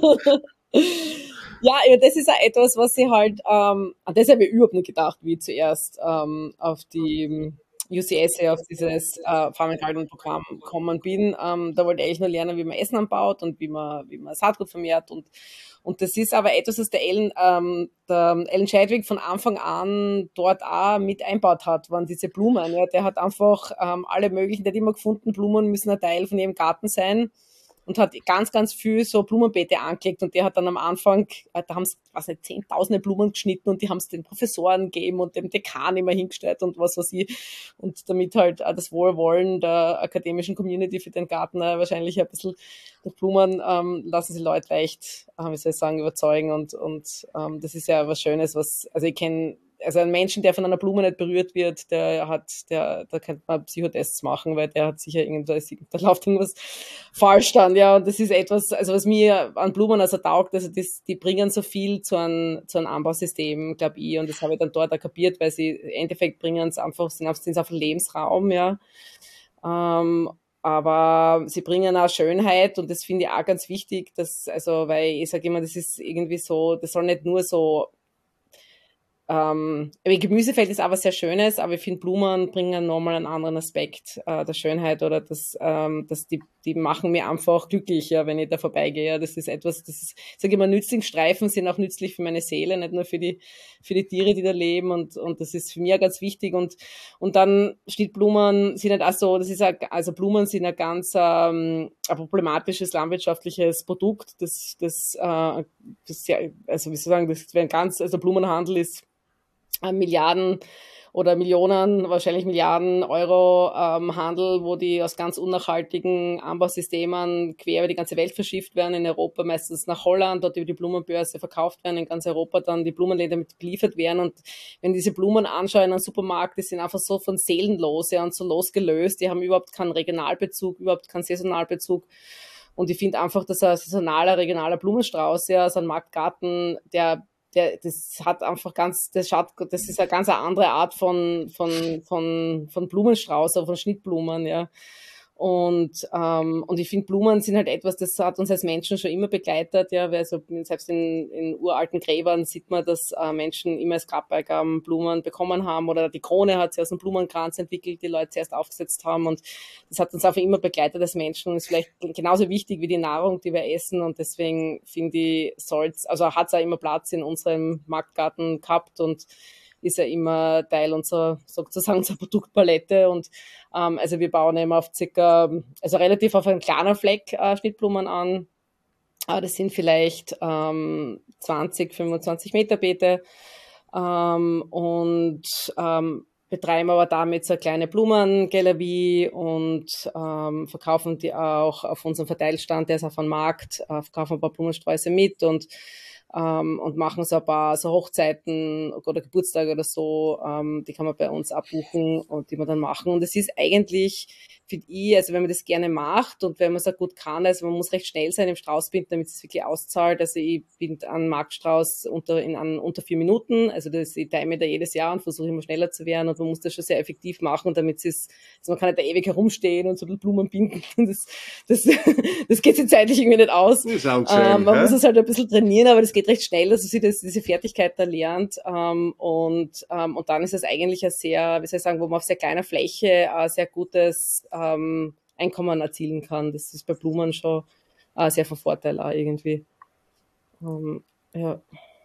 Ja, das ist auch etwas, was ich halt, ähm, an das habe ich überhaupt nicht gedacht, wie ich zuerst ähm, auf die U C S A, auf dieses äh, Farm and Garden Programm gekommen bin. Ähm, da wollte ich eigentlich nur lernen, wie man Essen anbaut und wie man, wie man Saatgut vermehrt und und das ist aber etwas, was der Ellen, ähm, der Ellen Chadwick von Anfang an dort auch mit einbaut hat, waren diese Blumen. Ja, der hat einfach ähm, alle möglichen, der hat immer gefunden, Blumen müssen ein Teil von ihrem Garten sein. und hat ganz, ganz viel so Blumenbeete angelegt und der hat dann am Anfang, da haben sie, was nicht, zehntausende Blumen geschnitten und die haben es den Professoren gegeben und dem Dekan immer hingestellt und was weiß ich und damit halt auch das Wohlwollen der akademischen Community für den Garten äh, wahrscheinlich ein bisschen durch Blumen ähm, lassen sie Leute leicht, äh, wie soll ich sagen, überzeugen und, und ähm, das ist ja was Schönes, was, also ich kenne also ein Menschen, der von einer Blume nicht berührt wird, der hat, der, da könnte man Psychotests machen, weil der hat sicher irgendwas, da läuft irgendwas falsch dann, ja, und das ist etwas, also was mir an Blumen also taugt, also das, die bringen so viel zu einem, zu einem Anbausystem, glaube ich, und das habe ich dann dort auch kapiert, weil sie im Endeffekt bringen es einfach, sind auf, sind auf einen Lebensraum, ja, ähm, aber sie bringen auch Schönheit und das finde ich auch ganz wichtig, dass, also, weil ich sage immer, das ist irgendwie so, das soll nicht nur so Ähm, Gemüsefeld ist aber sehr Schönes, aber ich finde, Blumen bringen nochmal einen anderen Aspekt äh, der Schönheit oder das, ähm, das die, die machen mir einfach glücklicher, wenn ich da vorbeigehe. Das ist etwas, das ist, ich sage immer, Nützlingsstreifen sind auch nützlich für meine Seele, nicht nur für die, für die Tiere, die da leben und, und das ist für mich auch ganz wichtig und, und dann Schnittblumen sind halt auch so, das ist auch, also Blumen sind ein ganz ähm, ein problematisches landwirtschaftliches Produkt, das, das, äh, das ja, also wie soll ich sagen, das wäre ein ganz, also Blumenhandel ist Milliarden oder Millionen, wahrscheinlich Milliarden Euro ähm, Handel, wo die aus ganz unnachhaltigen Anbausystemen quer über die ganze Welt verschifft werden, in Europa meistens nach Holland, dort über die Blumenbörse verkauft werden, in ganz Europa dann die Blumenläden mit geliefert werden und wenn diese Blumen anschauen in einem Supermarkt, die sind einfach so von seelenlos, ja, und so losgelöst, die haben überhaupt keinen Regionalbezug, überhaupt keinen Saisonalbezug. Und ich finde einfach, dass ein saisonaler, regionaler Blumenstrauß, ja, so ein Marktgarten, der Der, das hat einfach ganz, das schaut, das ist eine ganz andere Art von, von, von, von Blumenstrauß, von Schnittblumen, ja. Und, ähm, und ich finde, Blumen sind halt etwas, das hat uns als Menschen schon immer begleitet, ja, weil so, selbst in, in uralten Gräbern sieht man, dass äh, Menschen immer als Grabbeigaben Blumen bekommen haben oder die Krone hat sich aus einem Blumenkranz entwickelt, die Leute zuerst aufgesetzt haben und das hat uns einfach immer begleitet als Menschen und ist vielleicht genauso wichtig wie die Nahrung, die wir essen und deswegen finde ich, soll's, also hat es auch immer Platz in unserem Marktgarten gehabt und ist ja immer Teil unserer, sozusagen, unserer Produktpalette und ähm, also wir bauen immer auf circa, also relativ auf einen kleinen Fleck äh, Schnittblumen an. Äh, das sind vielleicht ähm, zwanzig, fünfundzwanzig Meter Beete ähm, und ähm, betreiben aber damit so eine kleine Blumengalerie und ähm, verkaufen die auch auf unserem Verteilstand, der ist auf dem Markt, äh, verkaufen ein paar Blumensträuße mit und Um, und machen so ein paar so Hochzeiten oder Geburtstage oder so, um, die kann man bei uns abbuchen und die wir dann machen. Und es ist eigentlich, finde ich, also wenn man das gerne macht und wenn man es auch gut kann, also man muss recht schnell sein im Straußbinden, damit es wirklich auszahlt. Also ich binde einen Marktstrauß unter, in an, unter vier Minuten, also das, ich time da jedes Jahr und versuche immer schneller zu werden und man muss das schon sehr effektiv machen, damit es, also man kann nicht da ewig herumstehen und so Blumen binden. Das, das, das geht sich zeitlich irgendwie nicht aus. Das sounds um, shame, man huh? muss es halt ein bisschen trainieren, aber das geht recht schnell, dass sie das, diese Fertigkeit da lernt ähm, und, ähm, und dann ist es eigentlich ein sehr, wie soll ich sagen, wo man auf sehr kleiner Fläche ein sehr gutes ähm, Einkommen erzielen kann. Das ist bei Blumen schon äh, sehr von Vorteil auch irgendwie. Ähm, ja.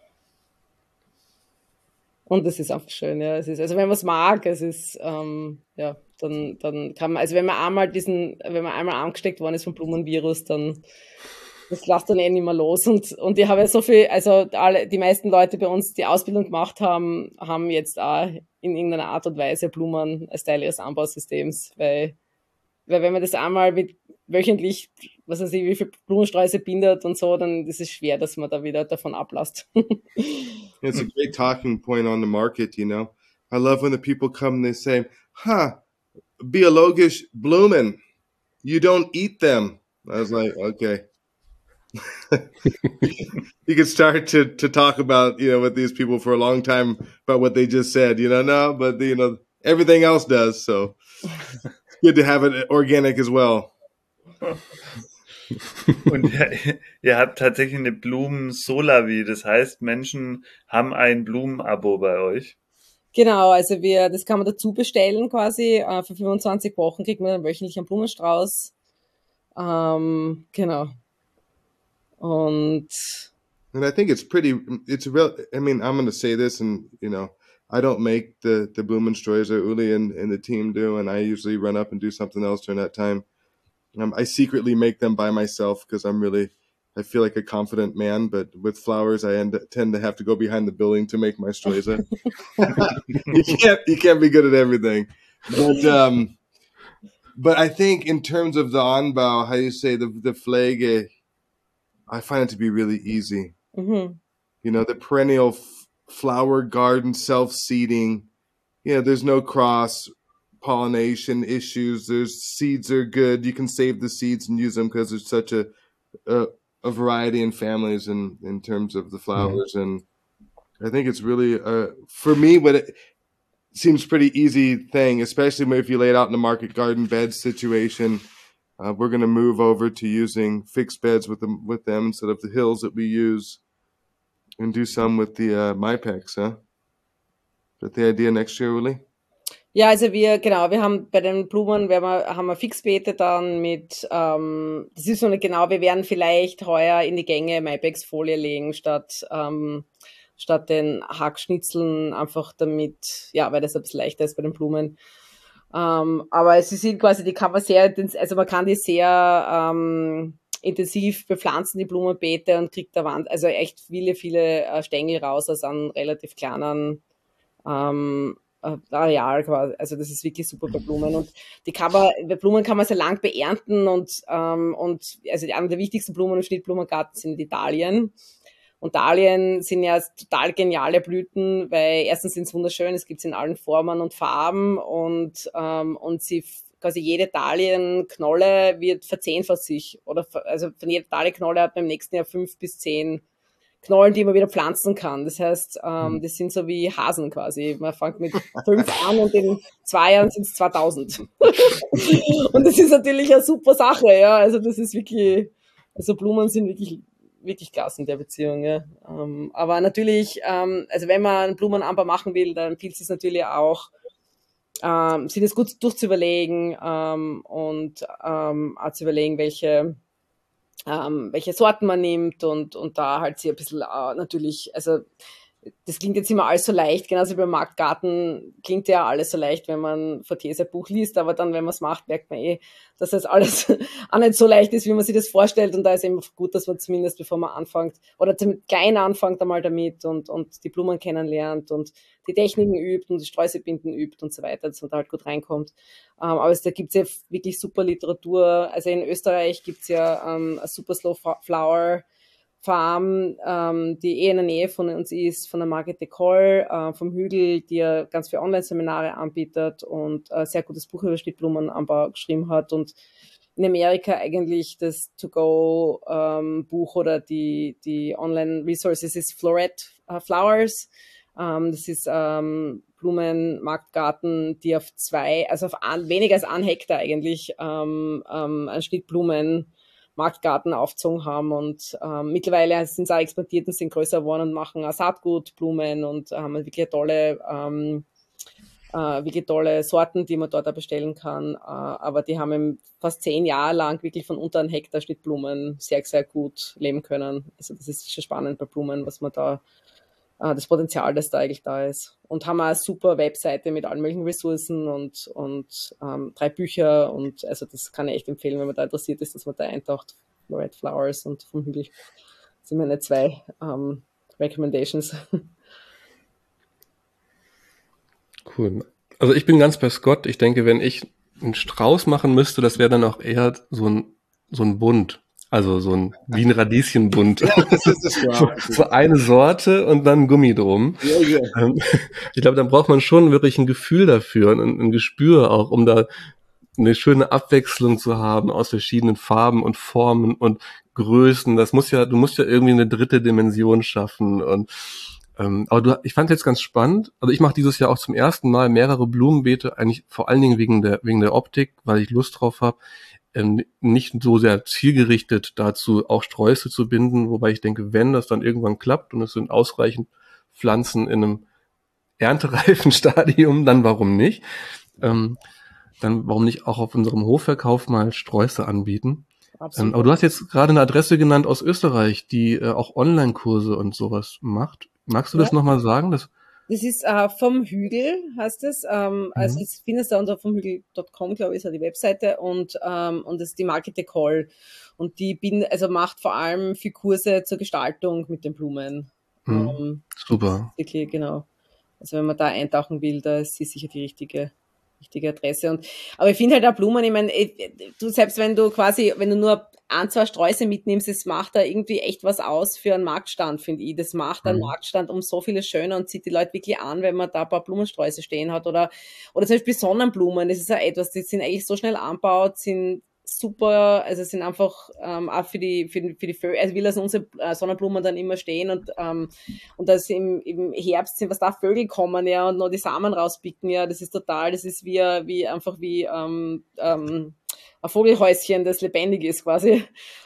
Und es ist einfach schön, ja. Es ist, also wenn man es mag, es ist, ähm, ja, dann, dann kann man, also wenn man einmal diesen, wenn man einmal angesteckt worden ist vom Blumenvirus, dann das lässt dann eh nicht mehr los und, und ich habe ja so viel, also alle, die meisten Leute bei uns, die Ausbildung gemacht haben, haben jetzt auch in irgendeiner Art und Weise Blumen als Teil ihres Anbausystems, weil, weil wenn man das einmal mit wöchentlich, was weiß ich, wie viele Blumensträuße bindet und so, dann ist es schwer, dass man da wieder davon ablasst. It's a great talking point on the market, you know. I love when the people come and they say, huh, biologisch Blumen, you don't eat them. I was like, okay. You could start to, to talk about, you know, with these people for a long time about what they just said, you know, no, but, you know, everything else does. So it's good to have it organic as well. Und ihr, ihr habt tatsächlich eine Blumen-Solavi, das heißt, Menschen haben ein Blumenabo bei euch. Genau, also wir, das kann man dazu bestellen quasi. Äh, für fünfundzwanzig Wochen kriegt man dann wöchentlich einen Blumenstrauß. Ähm, genau. Und And I think it's pretty, it's real, I mean, I'm going to say this and, you know, I don't make the, the Blumensträuße, Uli and, and the team do, and I usually run up and do something else during that time. Um, I secretly make them by myself because I'm really, I feel like a confident man, but with flowers, I end, tend to have to go behind the building to make my Streusel. you can't, you can't be good at everything. But, um, but I think in terms of the Anbau, how you say the, the Pflege, I find it to be really easy. Mm-hmm. You know, the perennial f- flower garden, self-seeding, you know, there's no cross pollination issues. There's seeds are good. You can save the seeds and use them because there's such a, a, a variety in families in, in terms of the flowers. Mm-hmm. And I think it's really, uh, for me, what it seems pretty easy thing, especially if you lay it out in the market garden bed situation. Uh, we're going to move over to using fixed beds with them, with them instead of the hills that we use, and do some with the uh, MyPacs, huh? Is that the idea next year, Uli? Ja, also wir, genau, wir haben bei den Blumen, wir haben, haben wir Fixbeete dann mit, ähm, das ist noch nicht genau, wir werden vielleicht heuer in die Gänge MyPacs-Folie legen, statt, ähm, statt den Hackschnitzeln, einfach damit, ja, weil das ein bisschen leichter ist bei den Blumen. Ähm, aber sie sind quasi, die kann man sehr, also man kann die sehr ähm, intensiv bepflanzen, die Blumenbeete, und kriegt da Wand, also echt viele, viele äh, Stängel raus aus einem relativ kleinen ähm, Areal quasi. Also das ist wirklich super bei Blumen. Und die kann man, bei Blumen kann man sehr lang beernten, und, ähm, und also eine der wichtigsten Blumen im Schnittblumengarten sind die Dahlien. Und Dahlien sind ja total geniale Blüten, weil erstens sind es wunderschön, es gibt es in allen Formen und Farben, und, ähm, und sie, quasi jede Dahlienknolle wird verzehnfacht sich, oder, also von jeder Dahlienknolle hat man im nächsten Jahr fünf bis zehn Knollen, die man wieder pflanzen kann. Das heißt, ähm, das sind so wie Hasen quasi. Man fängt mit fünf an und in zwei Jahren sind es zweitausend. Und das ist natürlich eine super Sache, ja. Also das ist wirklich, also Blumen sind wirklich wirklich klasse in der Beziehung, ja. Ähm, aber natürlich, ähm, also wenn man einen Blumenanbau machen will, dann empfiehlt es natürlich auch, ähm, sich das gut durchzuüberlegen, ähm, und ähm, auch zu überlegen, welche ähm, welche Sorten man nimmt, und und da halt sich ein bisschen äh, natürlich, also das klingt jetzt immer alles so leicht, genauso wie beim Marktgarten klingt ja alles so leicht, wenn man Fortier ein Buch liest, aber dann, wenn man es macht, merkt man eh, dass das alles auch nicht so leicht ist, wie man sich das vorstellt, und da ist eben gut, dass man zumindest, bevor man anfängt, oder klein anfängt einmal damit, und und die Blumen kennenlernt und die Techniken übt und die Sträußebinden übt und so weiter, dass man da halt gut reinkommt. Ähm, aber es, da gibt's ja wirklich super Literatur. Also in Österreich gibt's ja ähm, eine super Slow Flower Farm, ähm, die eh in der Nähe von uns ist, von der Margit de Koll, äh, vom Hügel, die ja ganz viele Online-Seminare anbietet und ein sehr gutes Buch über Schnittblumenanbau geschrieben hat, und in Amerika eigentlich das To-Go-Buch ähm, oder die, die Online-Resources ist Floret uh, Flowers. Ähm, das ist ähm, Blumenmarktgarten, die auf zwei, also auf ein, weniger als ein Hektar eigentlich ähm, ähm, an Schnittblumen Marktgarten aufgezogen haben, und ähm, mittlerweile sind sie auch expandiert und sind größer geworden und machen auch Saatgutblumen und haben wirklich tolle, ähm, äh, wirklich tolle Sorten, die man dort auch bestellen kann. Äh, aber die haben eben fast zehn Jahre lang wirklich von unter einem Hektar Schnittblumen sehr, sehr gut leben können. Also das ist schon spannend bei Blumen, was man da, äh, das Potenzial, das da eigentlich da ist. Und haben auch eine super Webseite mit allen möglichen Ressourcen und, und ähm, drei Bücher, und also das kann ich echt empfehlen, wenn man da interessiert ist, dass man da eintaucht. Red Flowers und vom Hügel. Das sind meine zwei ähm, Recommendations. Cool. Also ich bin ganz bei Scott. Ich denke, wenn ich einen Strauß machen müsste, das wäre dann auch eher so ein, so ein Bund. Also so ein, wie ein Radieschenbund. Ja, das ist das so, so eine Sorte und dann Gummi drum. Ja, ja. Ich glaube, dann braucht man schon wirklich ein Gefühl dafür und ein Gespür auch, um da eine schöne Abwechslung zu haben aus verschiedenen Farben und Formen und Größen. Das muss ja, du musst ja irgendwie eine dritte Dimension schaffen. Und ähm, aber du, ich fand es jetzt ganz spannend. Also ich mache dieses Jahr auch zum ersten Mal mehrere Blumenbeete, eigentlich vor allen Dingen wegen der wegen der Optik, weil ich Lust drauf habe. Ähm, nicht so sehr zielgerichtet dazu, auch Sträuße zu binden, wobei ich denke, wenn das dann irgendwann klappt und es sind ausreichend Pflanzen in einem erntereifen Stadium, dann warum nicht? Ähm, dann warum nicht auch auf unserem Hofverkauf mal Sträuße anbieten? Ähm, aber du hast jetzt gerade eine Adresse genannt aus Österreich, die äh, auch Online-Kurse und sowas macht. Magst du das ja. nochmal sagen? Das Das ist äh, vom Hügel, heißt es. Ähm, mhm. Also das findest du unter vomhügel Punkt com, glaube ich, ist ja die Webseite. Und ähm, und das ist die Marke Decol. Und die bin, also macht vor allem viel Kurse zur Gestaltung mit den Blumen. Mhm. Ähm, Super. Wirklich, genau. Also wenn man da eintauchen will, da ist sie sicher die richtige richtige Adresse. Und aber ich finde halt auch Blumen, ich meine, du selbst wenn du quasi, wenn du nur ein, zwei Sträuße mitnimmst, es macht da irgendwie echt was aus für einen Marktstand, finde ich. Das macht einen mhm. Marktstand um so viele schöner und zieht die Leute wirklich an, wenn man da ein paar Blumensträuße stehen hat. Oder oder zum Beispiel Sonnenblumen, das ist ja etwas, die sind eigentlich so schnell angebaut, sind super, also sind einfach ähm, auch für die für die, für die Vögel, also will das unsere äh, Sonnenblumen dann immer stehen und ähm, und dass im, im Herbst sind, was da Vögel kommen, ja, und noch die Samen rauspicken, ja, das ist total, das ist wie wie einfach wie ähm, ähm, ein Vogelhäuschen, das lebendig ist quasi.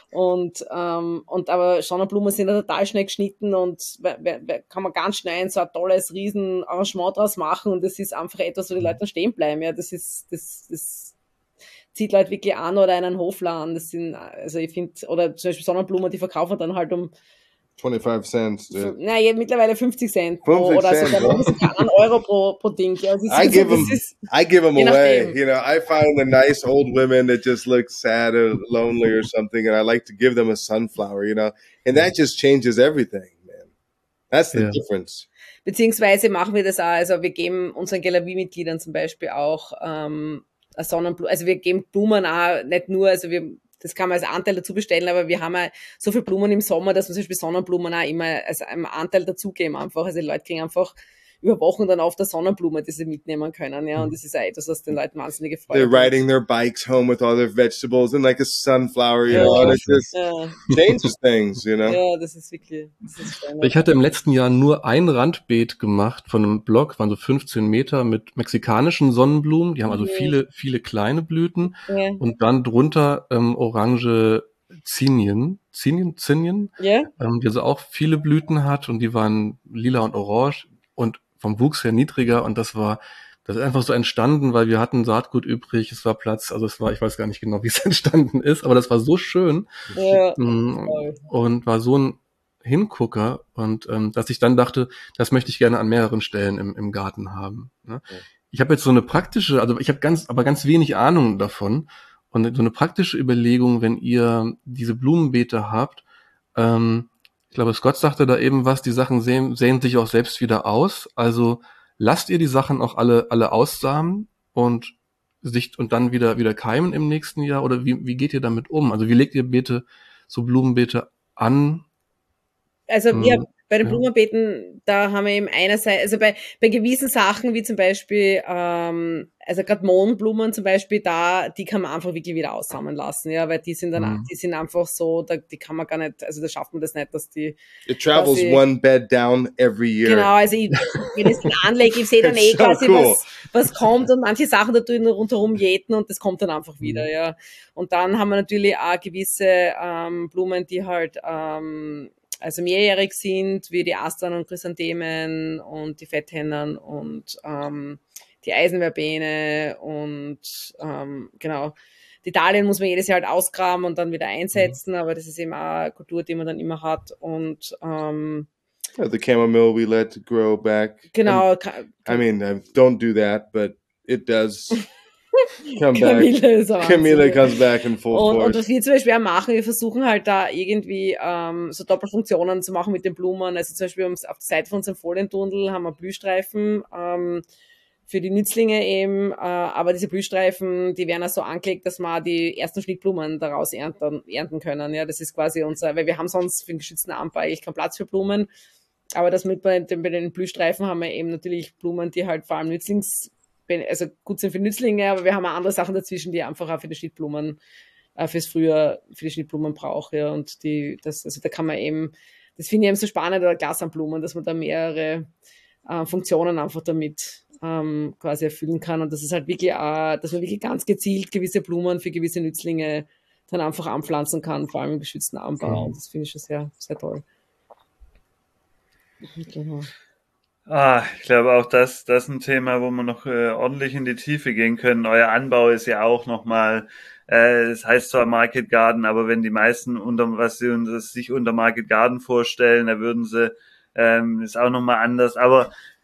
Und ähm, und aber Sonnenblumen sind ja total schnell geschnitten und kann man ganz schnell so ein tolles riesen Arrangement draus machen und das ist einfach etwas, wo die Leute dann stehen bleiben, ja, das ist das das zieht Leute wirklich an oder einen Hofler an. Das sind, also ich finde, oder zum Beispiel Sonnenblumen, die verkaufen dann halt um twenty-five cents. Yeah. Nein, jetzt mittlerweile fünfzig Cent pro, oder Cent, sogar einen Euro pro, pro Ding. Ja, I, also, give them, ist, I give them away. You know, I find the nice old women that just look sad or lonely or something, and I like to give them a sunflower, you know, and that just changes everything, man. That's the yeah. difference. Beziehungsweise machen wir das auch, also wir geben unseren Galerie-Mitgliedern zum Beispiel auch ähm, Sonnenblumen, also wir geben Blumen auch nicht nur, also wir, das kann man als Anteil dazu bestellen, aber wir haben ja so viele Blumen im Sommer, dass wir zum Beispiel Sonnenblumen auch immer als einen Anteil dazugeben einfach, also die Leute kriegen einfach über Wochen dann auf der Sonnenblume, die sie mitnehmen können, ja, und das ist auch etwas, was den Leuten wahnsinnig gefreut They're riding their bikes home with all their vegetables and like a sunflower, you ja, know, and it just ja. changes things, you know. Ja, das ist wirklich, das ist schön. Ich hatte im letzten Jahr nur ein Randbeet gemacht von einem Block, waren so fünfzehn Meter mit mexikanischen Sonnenblumen, die haben also ja. viele, viele kleine Blüten ja. und dann drunter ähm, orange Zinien, Zinien, Zinien, ja. ähm, die also auch viele Blüten hat und die waren lila und orange und vom Wuchs her niedriger und das war, das ist einfach so entstanden, weil wir hatten Saatgut übrig, es war Platz, also es war, ich weiß gar nicht genau, wie es entstanden ist, aber das war so schön ja. und war so ein Hingucker und ähm, dass ich dann dachte, das möchte ich gerne an mehreren Stellen im, im Garten haben. Ne? Ja. Ich habe jetzt so eine praktische, also ich habe ganz, aber ganz wenig Ahnung davon und so eine praktische Überlegung, wenn ihr diese Blumenbeete habt, ähm, ich glaube, Scott sagte da eben was, die Sachen sehen, sehen sich auch selbst wieder aus. Also lasst ihr die Sachen auch alle alle aussamen und sich und dann wieder wieder keimen im nächsten Jahr? Oder wie wie geht ihr damit um? Also wie legt ihr Beete, so Blumenbeete an? Also wir hm, bei den ja. Blumenbeeten, da haben wir eben einerseits, also bei bei gewissen Sachen, wie zum Beispiel, ähm, also gerade Mohnblumen zum Beispiel, da, die kann man einfach wirklich wieder aussamen lassen, ja, weil die sind dann, mhm. die sind einfach so, da, die kann man gar nicht, also da schafft man das nicht, dass die... It travels die, one bed down every year. Genau, also ich, wenn ich es dann anlege, ich sehe dann eh so quasi, cool. was, was kommt und manche Sachen da tun rundherum jäten und das kommt dann einfach wieder, ja. Und dann haben wir natürlich auch gewisse ähm, Blumen, die halt... Ähm, also mehrjährig sind, wie die Astern und Chrysanthemen und die Fetthennen und ähm, die Eisenverbene und ähm, genau. Die Dahlien muss man jedes Jahr halt ausgraben und dann wieder einsetzen, mhm. aber das ist eben auch eine Kultur, die man dann immer hat. Und ähm, yeah, the chamomile we let grow back. Genau. And, I mean, I don't do that, but it does... Come Kamille, back. Kamille comes back in full und, force. Und was wir zum Beispiel auch machen, wir versuchen halt da irgendwie ähm, so Doppelfunktionen zu machen mit den Blumen. Also zum Beispiel auf der Seite von unserem Folientunnel haben wir Blühstreifen ähm, für die Nützlinge eben, äh, aber diese Blühstreifen, die werden auch so angelegt, dass wir die ersten Schnittblumen daraus ernten, ernten können. Ja, das ist quasi unser, weil wir haben sonst für den geschützten Anbau eigentlich keinen Platz für Blumen, aber das mit bei den, bei den Blühstreifen haben wir eben natürlich Blumen, die halt vor allem Nützlings also gut sind für Nützlinge, aber wir haben auch andere Sachen dazwischen, die einfach auch für die Schnittblumen, äh, fürs Frühjahr, für die Schnittblumen braucht, ja, und die, das, also da kann man eben, das finde ich eben so spannend, oder Glasanblumen, dass man da mehrere äh, Funktionen einfach damit ähm, quasi erfüllen kann und das ist halt wirklich auch, dass man wirklich ganz gezielt gewisse Blumen für gewisse Nützlinge dann einfach anpflanzen kann, vor allem im geschützten Anbau, und das finde ich schon sehr, sehr toll. Genau. Ah, ich glaube auch, das, das ist ein Thema, wo wir noch äh, ordentlich in die Tiefe gehen können. Euer Anbau ist ja auch nochmal, äh, es heißt zwar Market Garden, aber wenn die meisten unter, was sie uns, sich unter Market Garden vorstellen, da würden sie, ähm, ist auch nochmal anders. Aber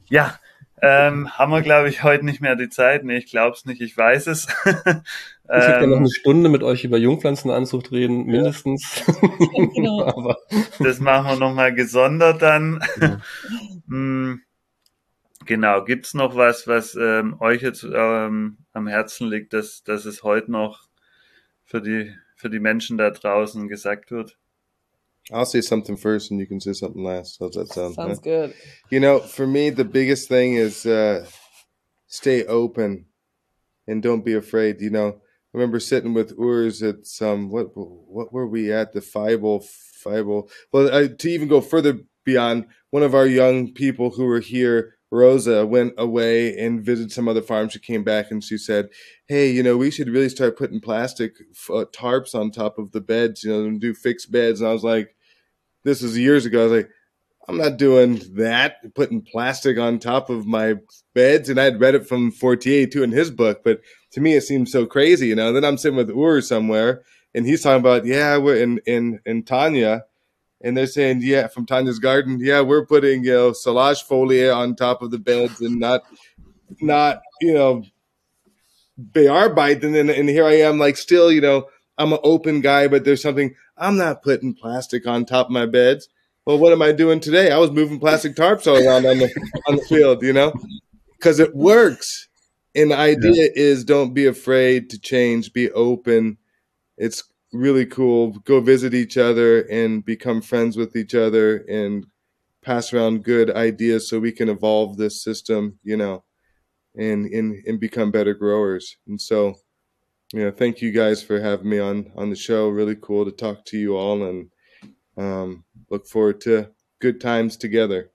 Ja, ähm, haben wir, glaube ich, heute nicht mehr die Zeit. Nee, ich glaube es nicht, ich weiß es. Ich hätte gerne noch ähm, eine Stunde mit euch über Jungpflanzenanzucht reden, mindestens. Genau. Aber das machen wir nochmal gesondert dann. ja. Hm, genau, gibt's noch was, was ähm, euch jetzt ähm, am Herzen liegt, dass, dass es heute noch für die, für die Menschen da draußen gesagt wird? I'll say something first and you can say something last. How's that sound? Sounds huh? good. You know, for me, the biggest thing is uh, stay open and don't be afraid. You know, I remember sitting with Urs at some, what what were we at? The Fibel, Fibel. Well, I, to even go further beyond, one of our young people who were here, Rosa, went away and visited some other farm. She came back and she said, hey, you know, we should really start putting plastic uh, tarps on top of the beds, you know, and do fixed beds. And I was like, this was years ago. I was like, I'm not doing that, putting plastic on top of my beds. And I had read it from Fortier too in his book, but to me it seems so crazy, you know. And then I'm sitting with Ur somewhere, and he's talking about, yeah, we're in in in Tanya, and they're saying, yeah, from Tanya's garden, yeah, we're putting, you know, silage foliar on top of the beds and not not you know bearbite. And then and here I am, like, still, you know, I'm an open guy, but there's something, I'm not putting plastic on top of my beds. Well, what am I doing today? I was moving plastic tarps all around on the on the field, you know, because it works. And the idea yeah. is, don't be afraid to change, be open. It's really cool. Go visit each other and become friends with each other and pass around good ideas so we can evolve this system, you know, and and, and become better growers. And so, you know, thank you guys for having me on on the show. Really cool to talk to you all, and um, look forward to good times together.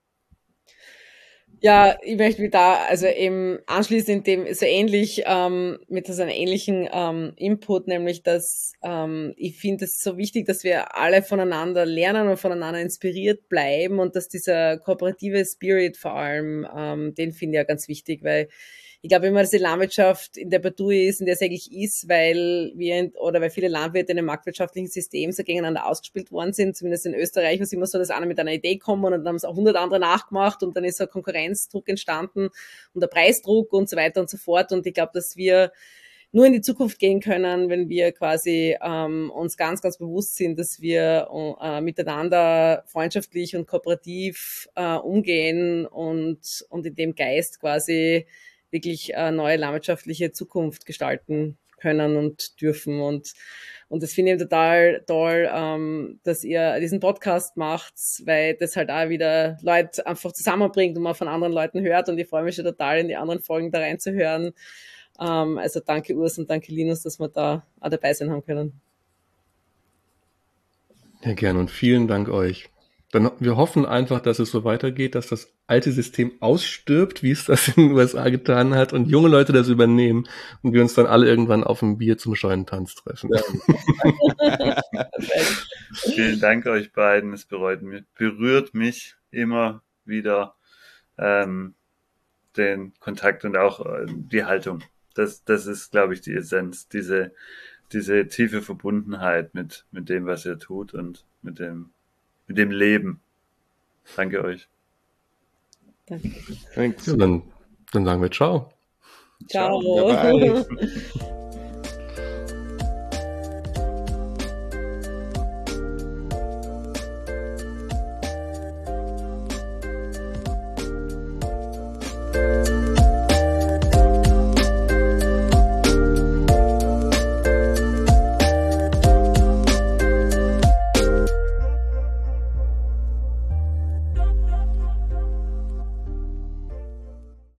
Ja, ich möchte mich da also eben anschließen in dem so ähnlich ähm, mit so einem ähnlichen ähm, Input, nämlich dass ähm, ich finde es so wichtig, dass wir alle voneinander lernen und voneinander inspiriert bleiben, und dass dieser kooperative Spirit vor allem, ähm, den finde ich ja ganz wichtig, weil ich glaube immer, dass die Landwirtschaft in der Bredouille ist, in der es eigentlich ist, weil wir in, oder weil viele Landwirte in einem marktwirtschaftlichen System so gegeneinander ausgespielt worden sind. Zumindest in Österreich war es immer so, dass einer mit einer Idee kommt und dann haben es auch hundert andere nachgemacht und dann ist so ein Konkurrenzdruck entstanden und der Preisdruck und so weiter und so fort. Und ich glaube, dass wir nur in die Zukunft gehen können, wenn wir quasi ähm, uns ganz, ganz bewusst sind, dass wir äh, miteinander freundschaftlich und kooperativ äh, umgehen und, und in dem Geist quasi wirklich eine neue landwirtschaftliche Zukunft gestalten können und dürfen. Und, und das finde ich total toll, ähm, dass ihr diesen Podcast macht, weil das halt auch wieder Leute einfach zusammenbringt und man von anderen Leuten hört. Und ich freue mich schon total, in die anderen Folgen da reinzuhören. Ähm, also danke Urs und danke Linus, dass wir da auch dabei sein haben können. Ja, gerne, und vielen Dank euch. Dann, wir hoffen einfach, dass es so weitergeht, dass das alte System ausstirbt, wie es das in den U S A getan hat, und junge Leute das übernehmen und wir uns dann alle irgendwann auf dem Bier zum Scheunentanz treffen. Ja. Vielen Dank euch beiden. Es berührt mich, berührt mich immer wieder, ähm, den Kontakt und auch äh, die Haltung. Das, das ist, glaube ich, die Essenz, diese, diese tiefe Verbundenheit mit, mit dem, was ihr tut und mit dem, mit dem Leben. Danke euch. Danke. Thanks. Ja, dann, dann sagen wir ciao. Ciao. Ciao. Bye-bye.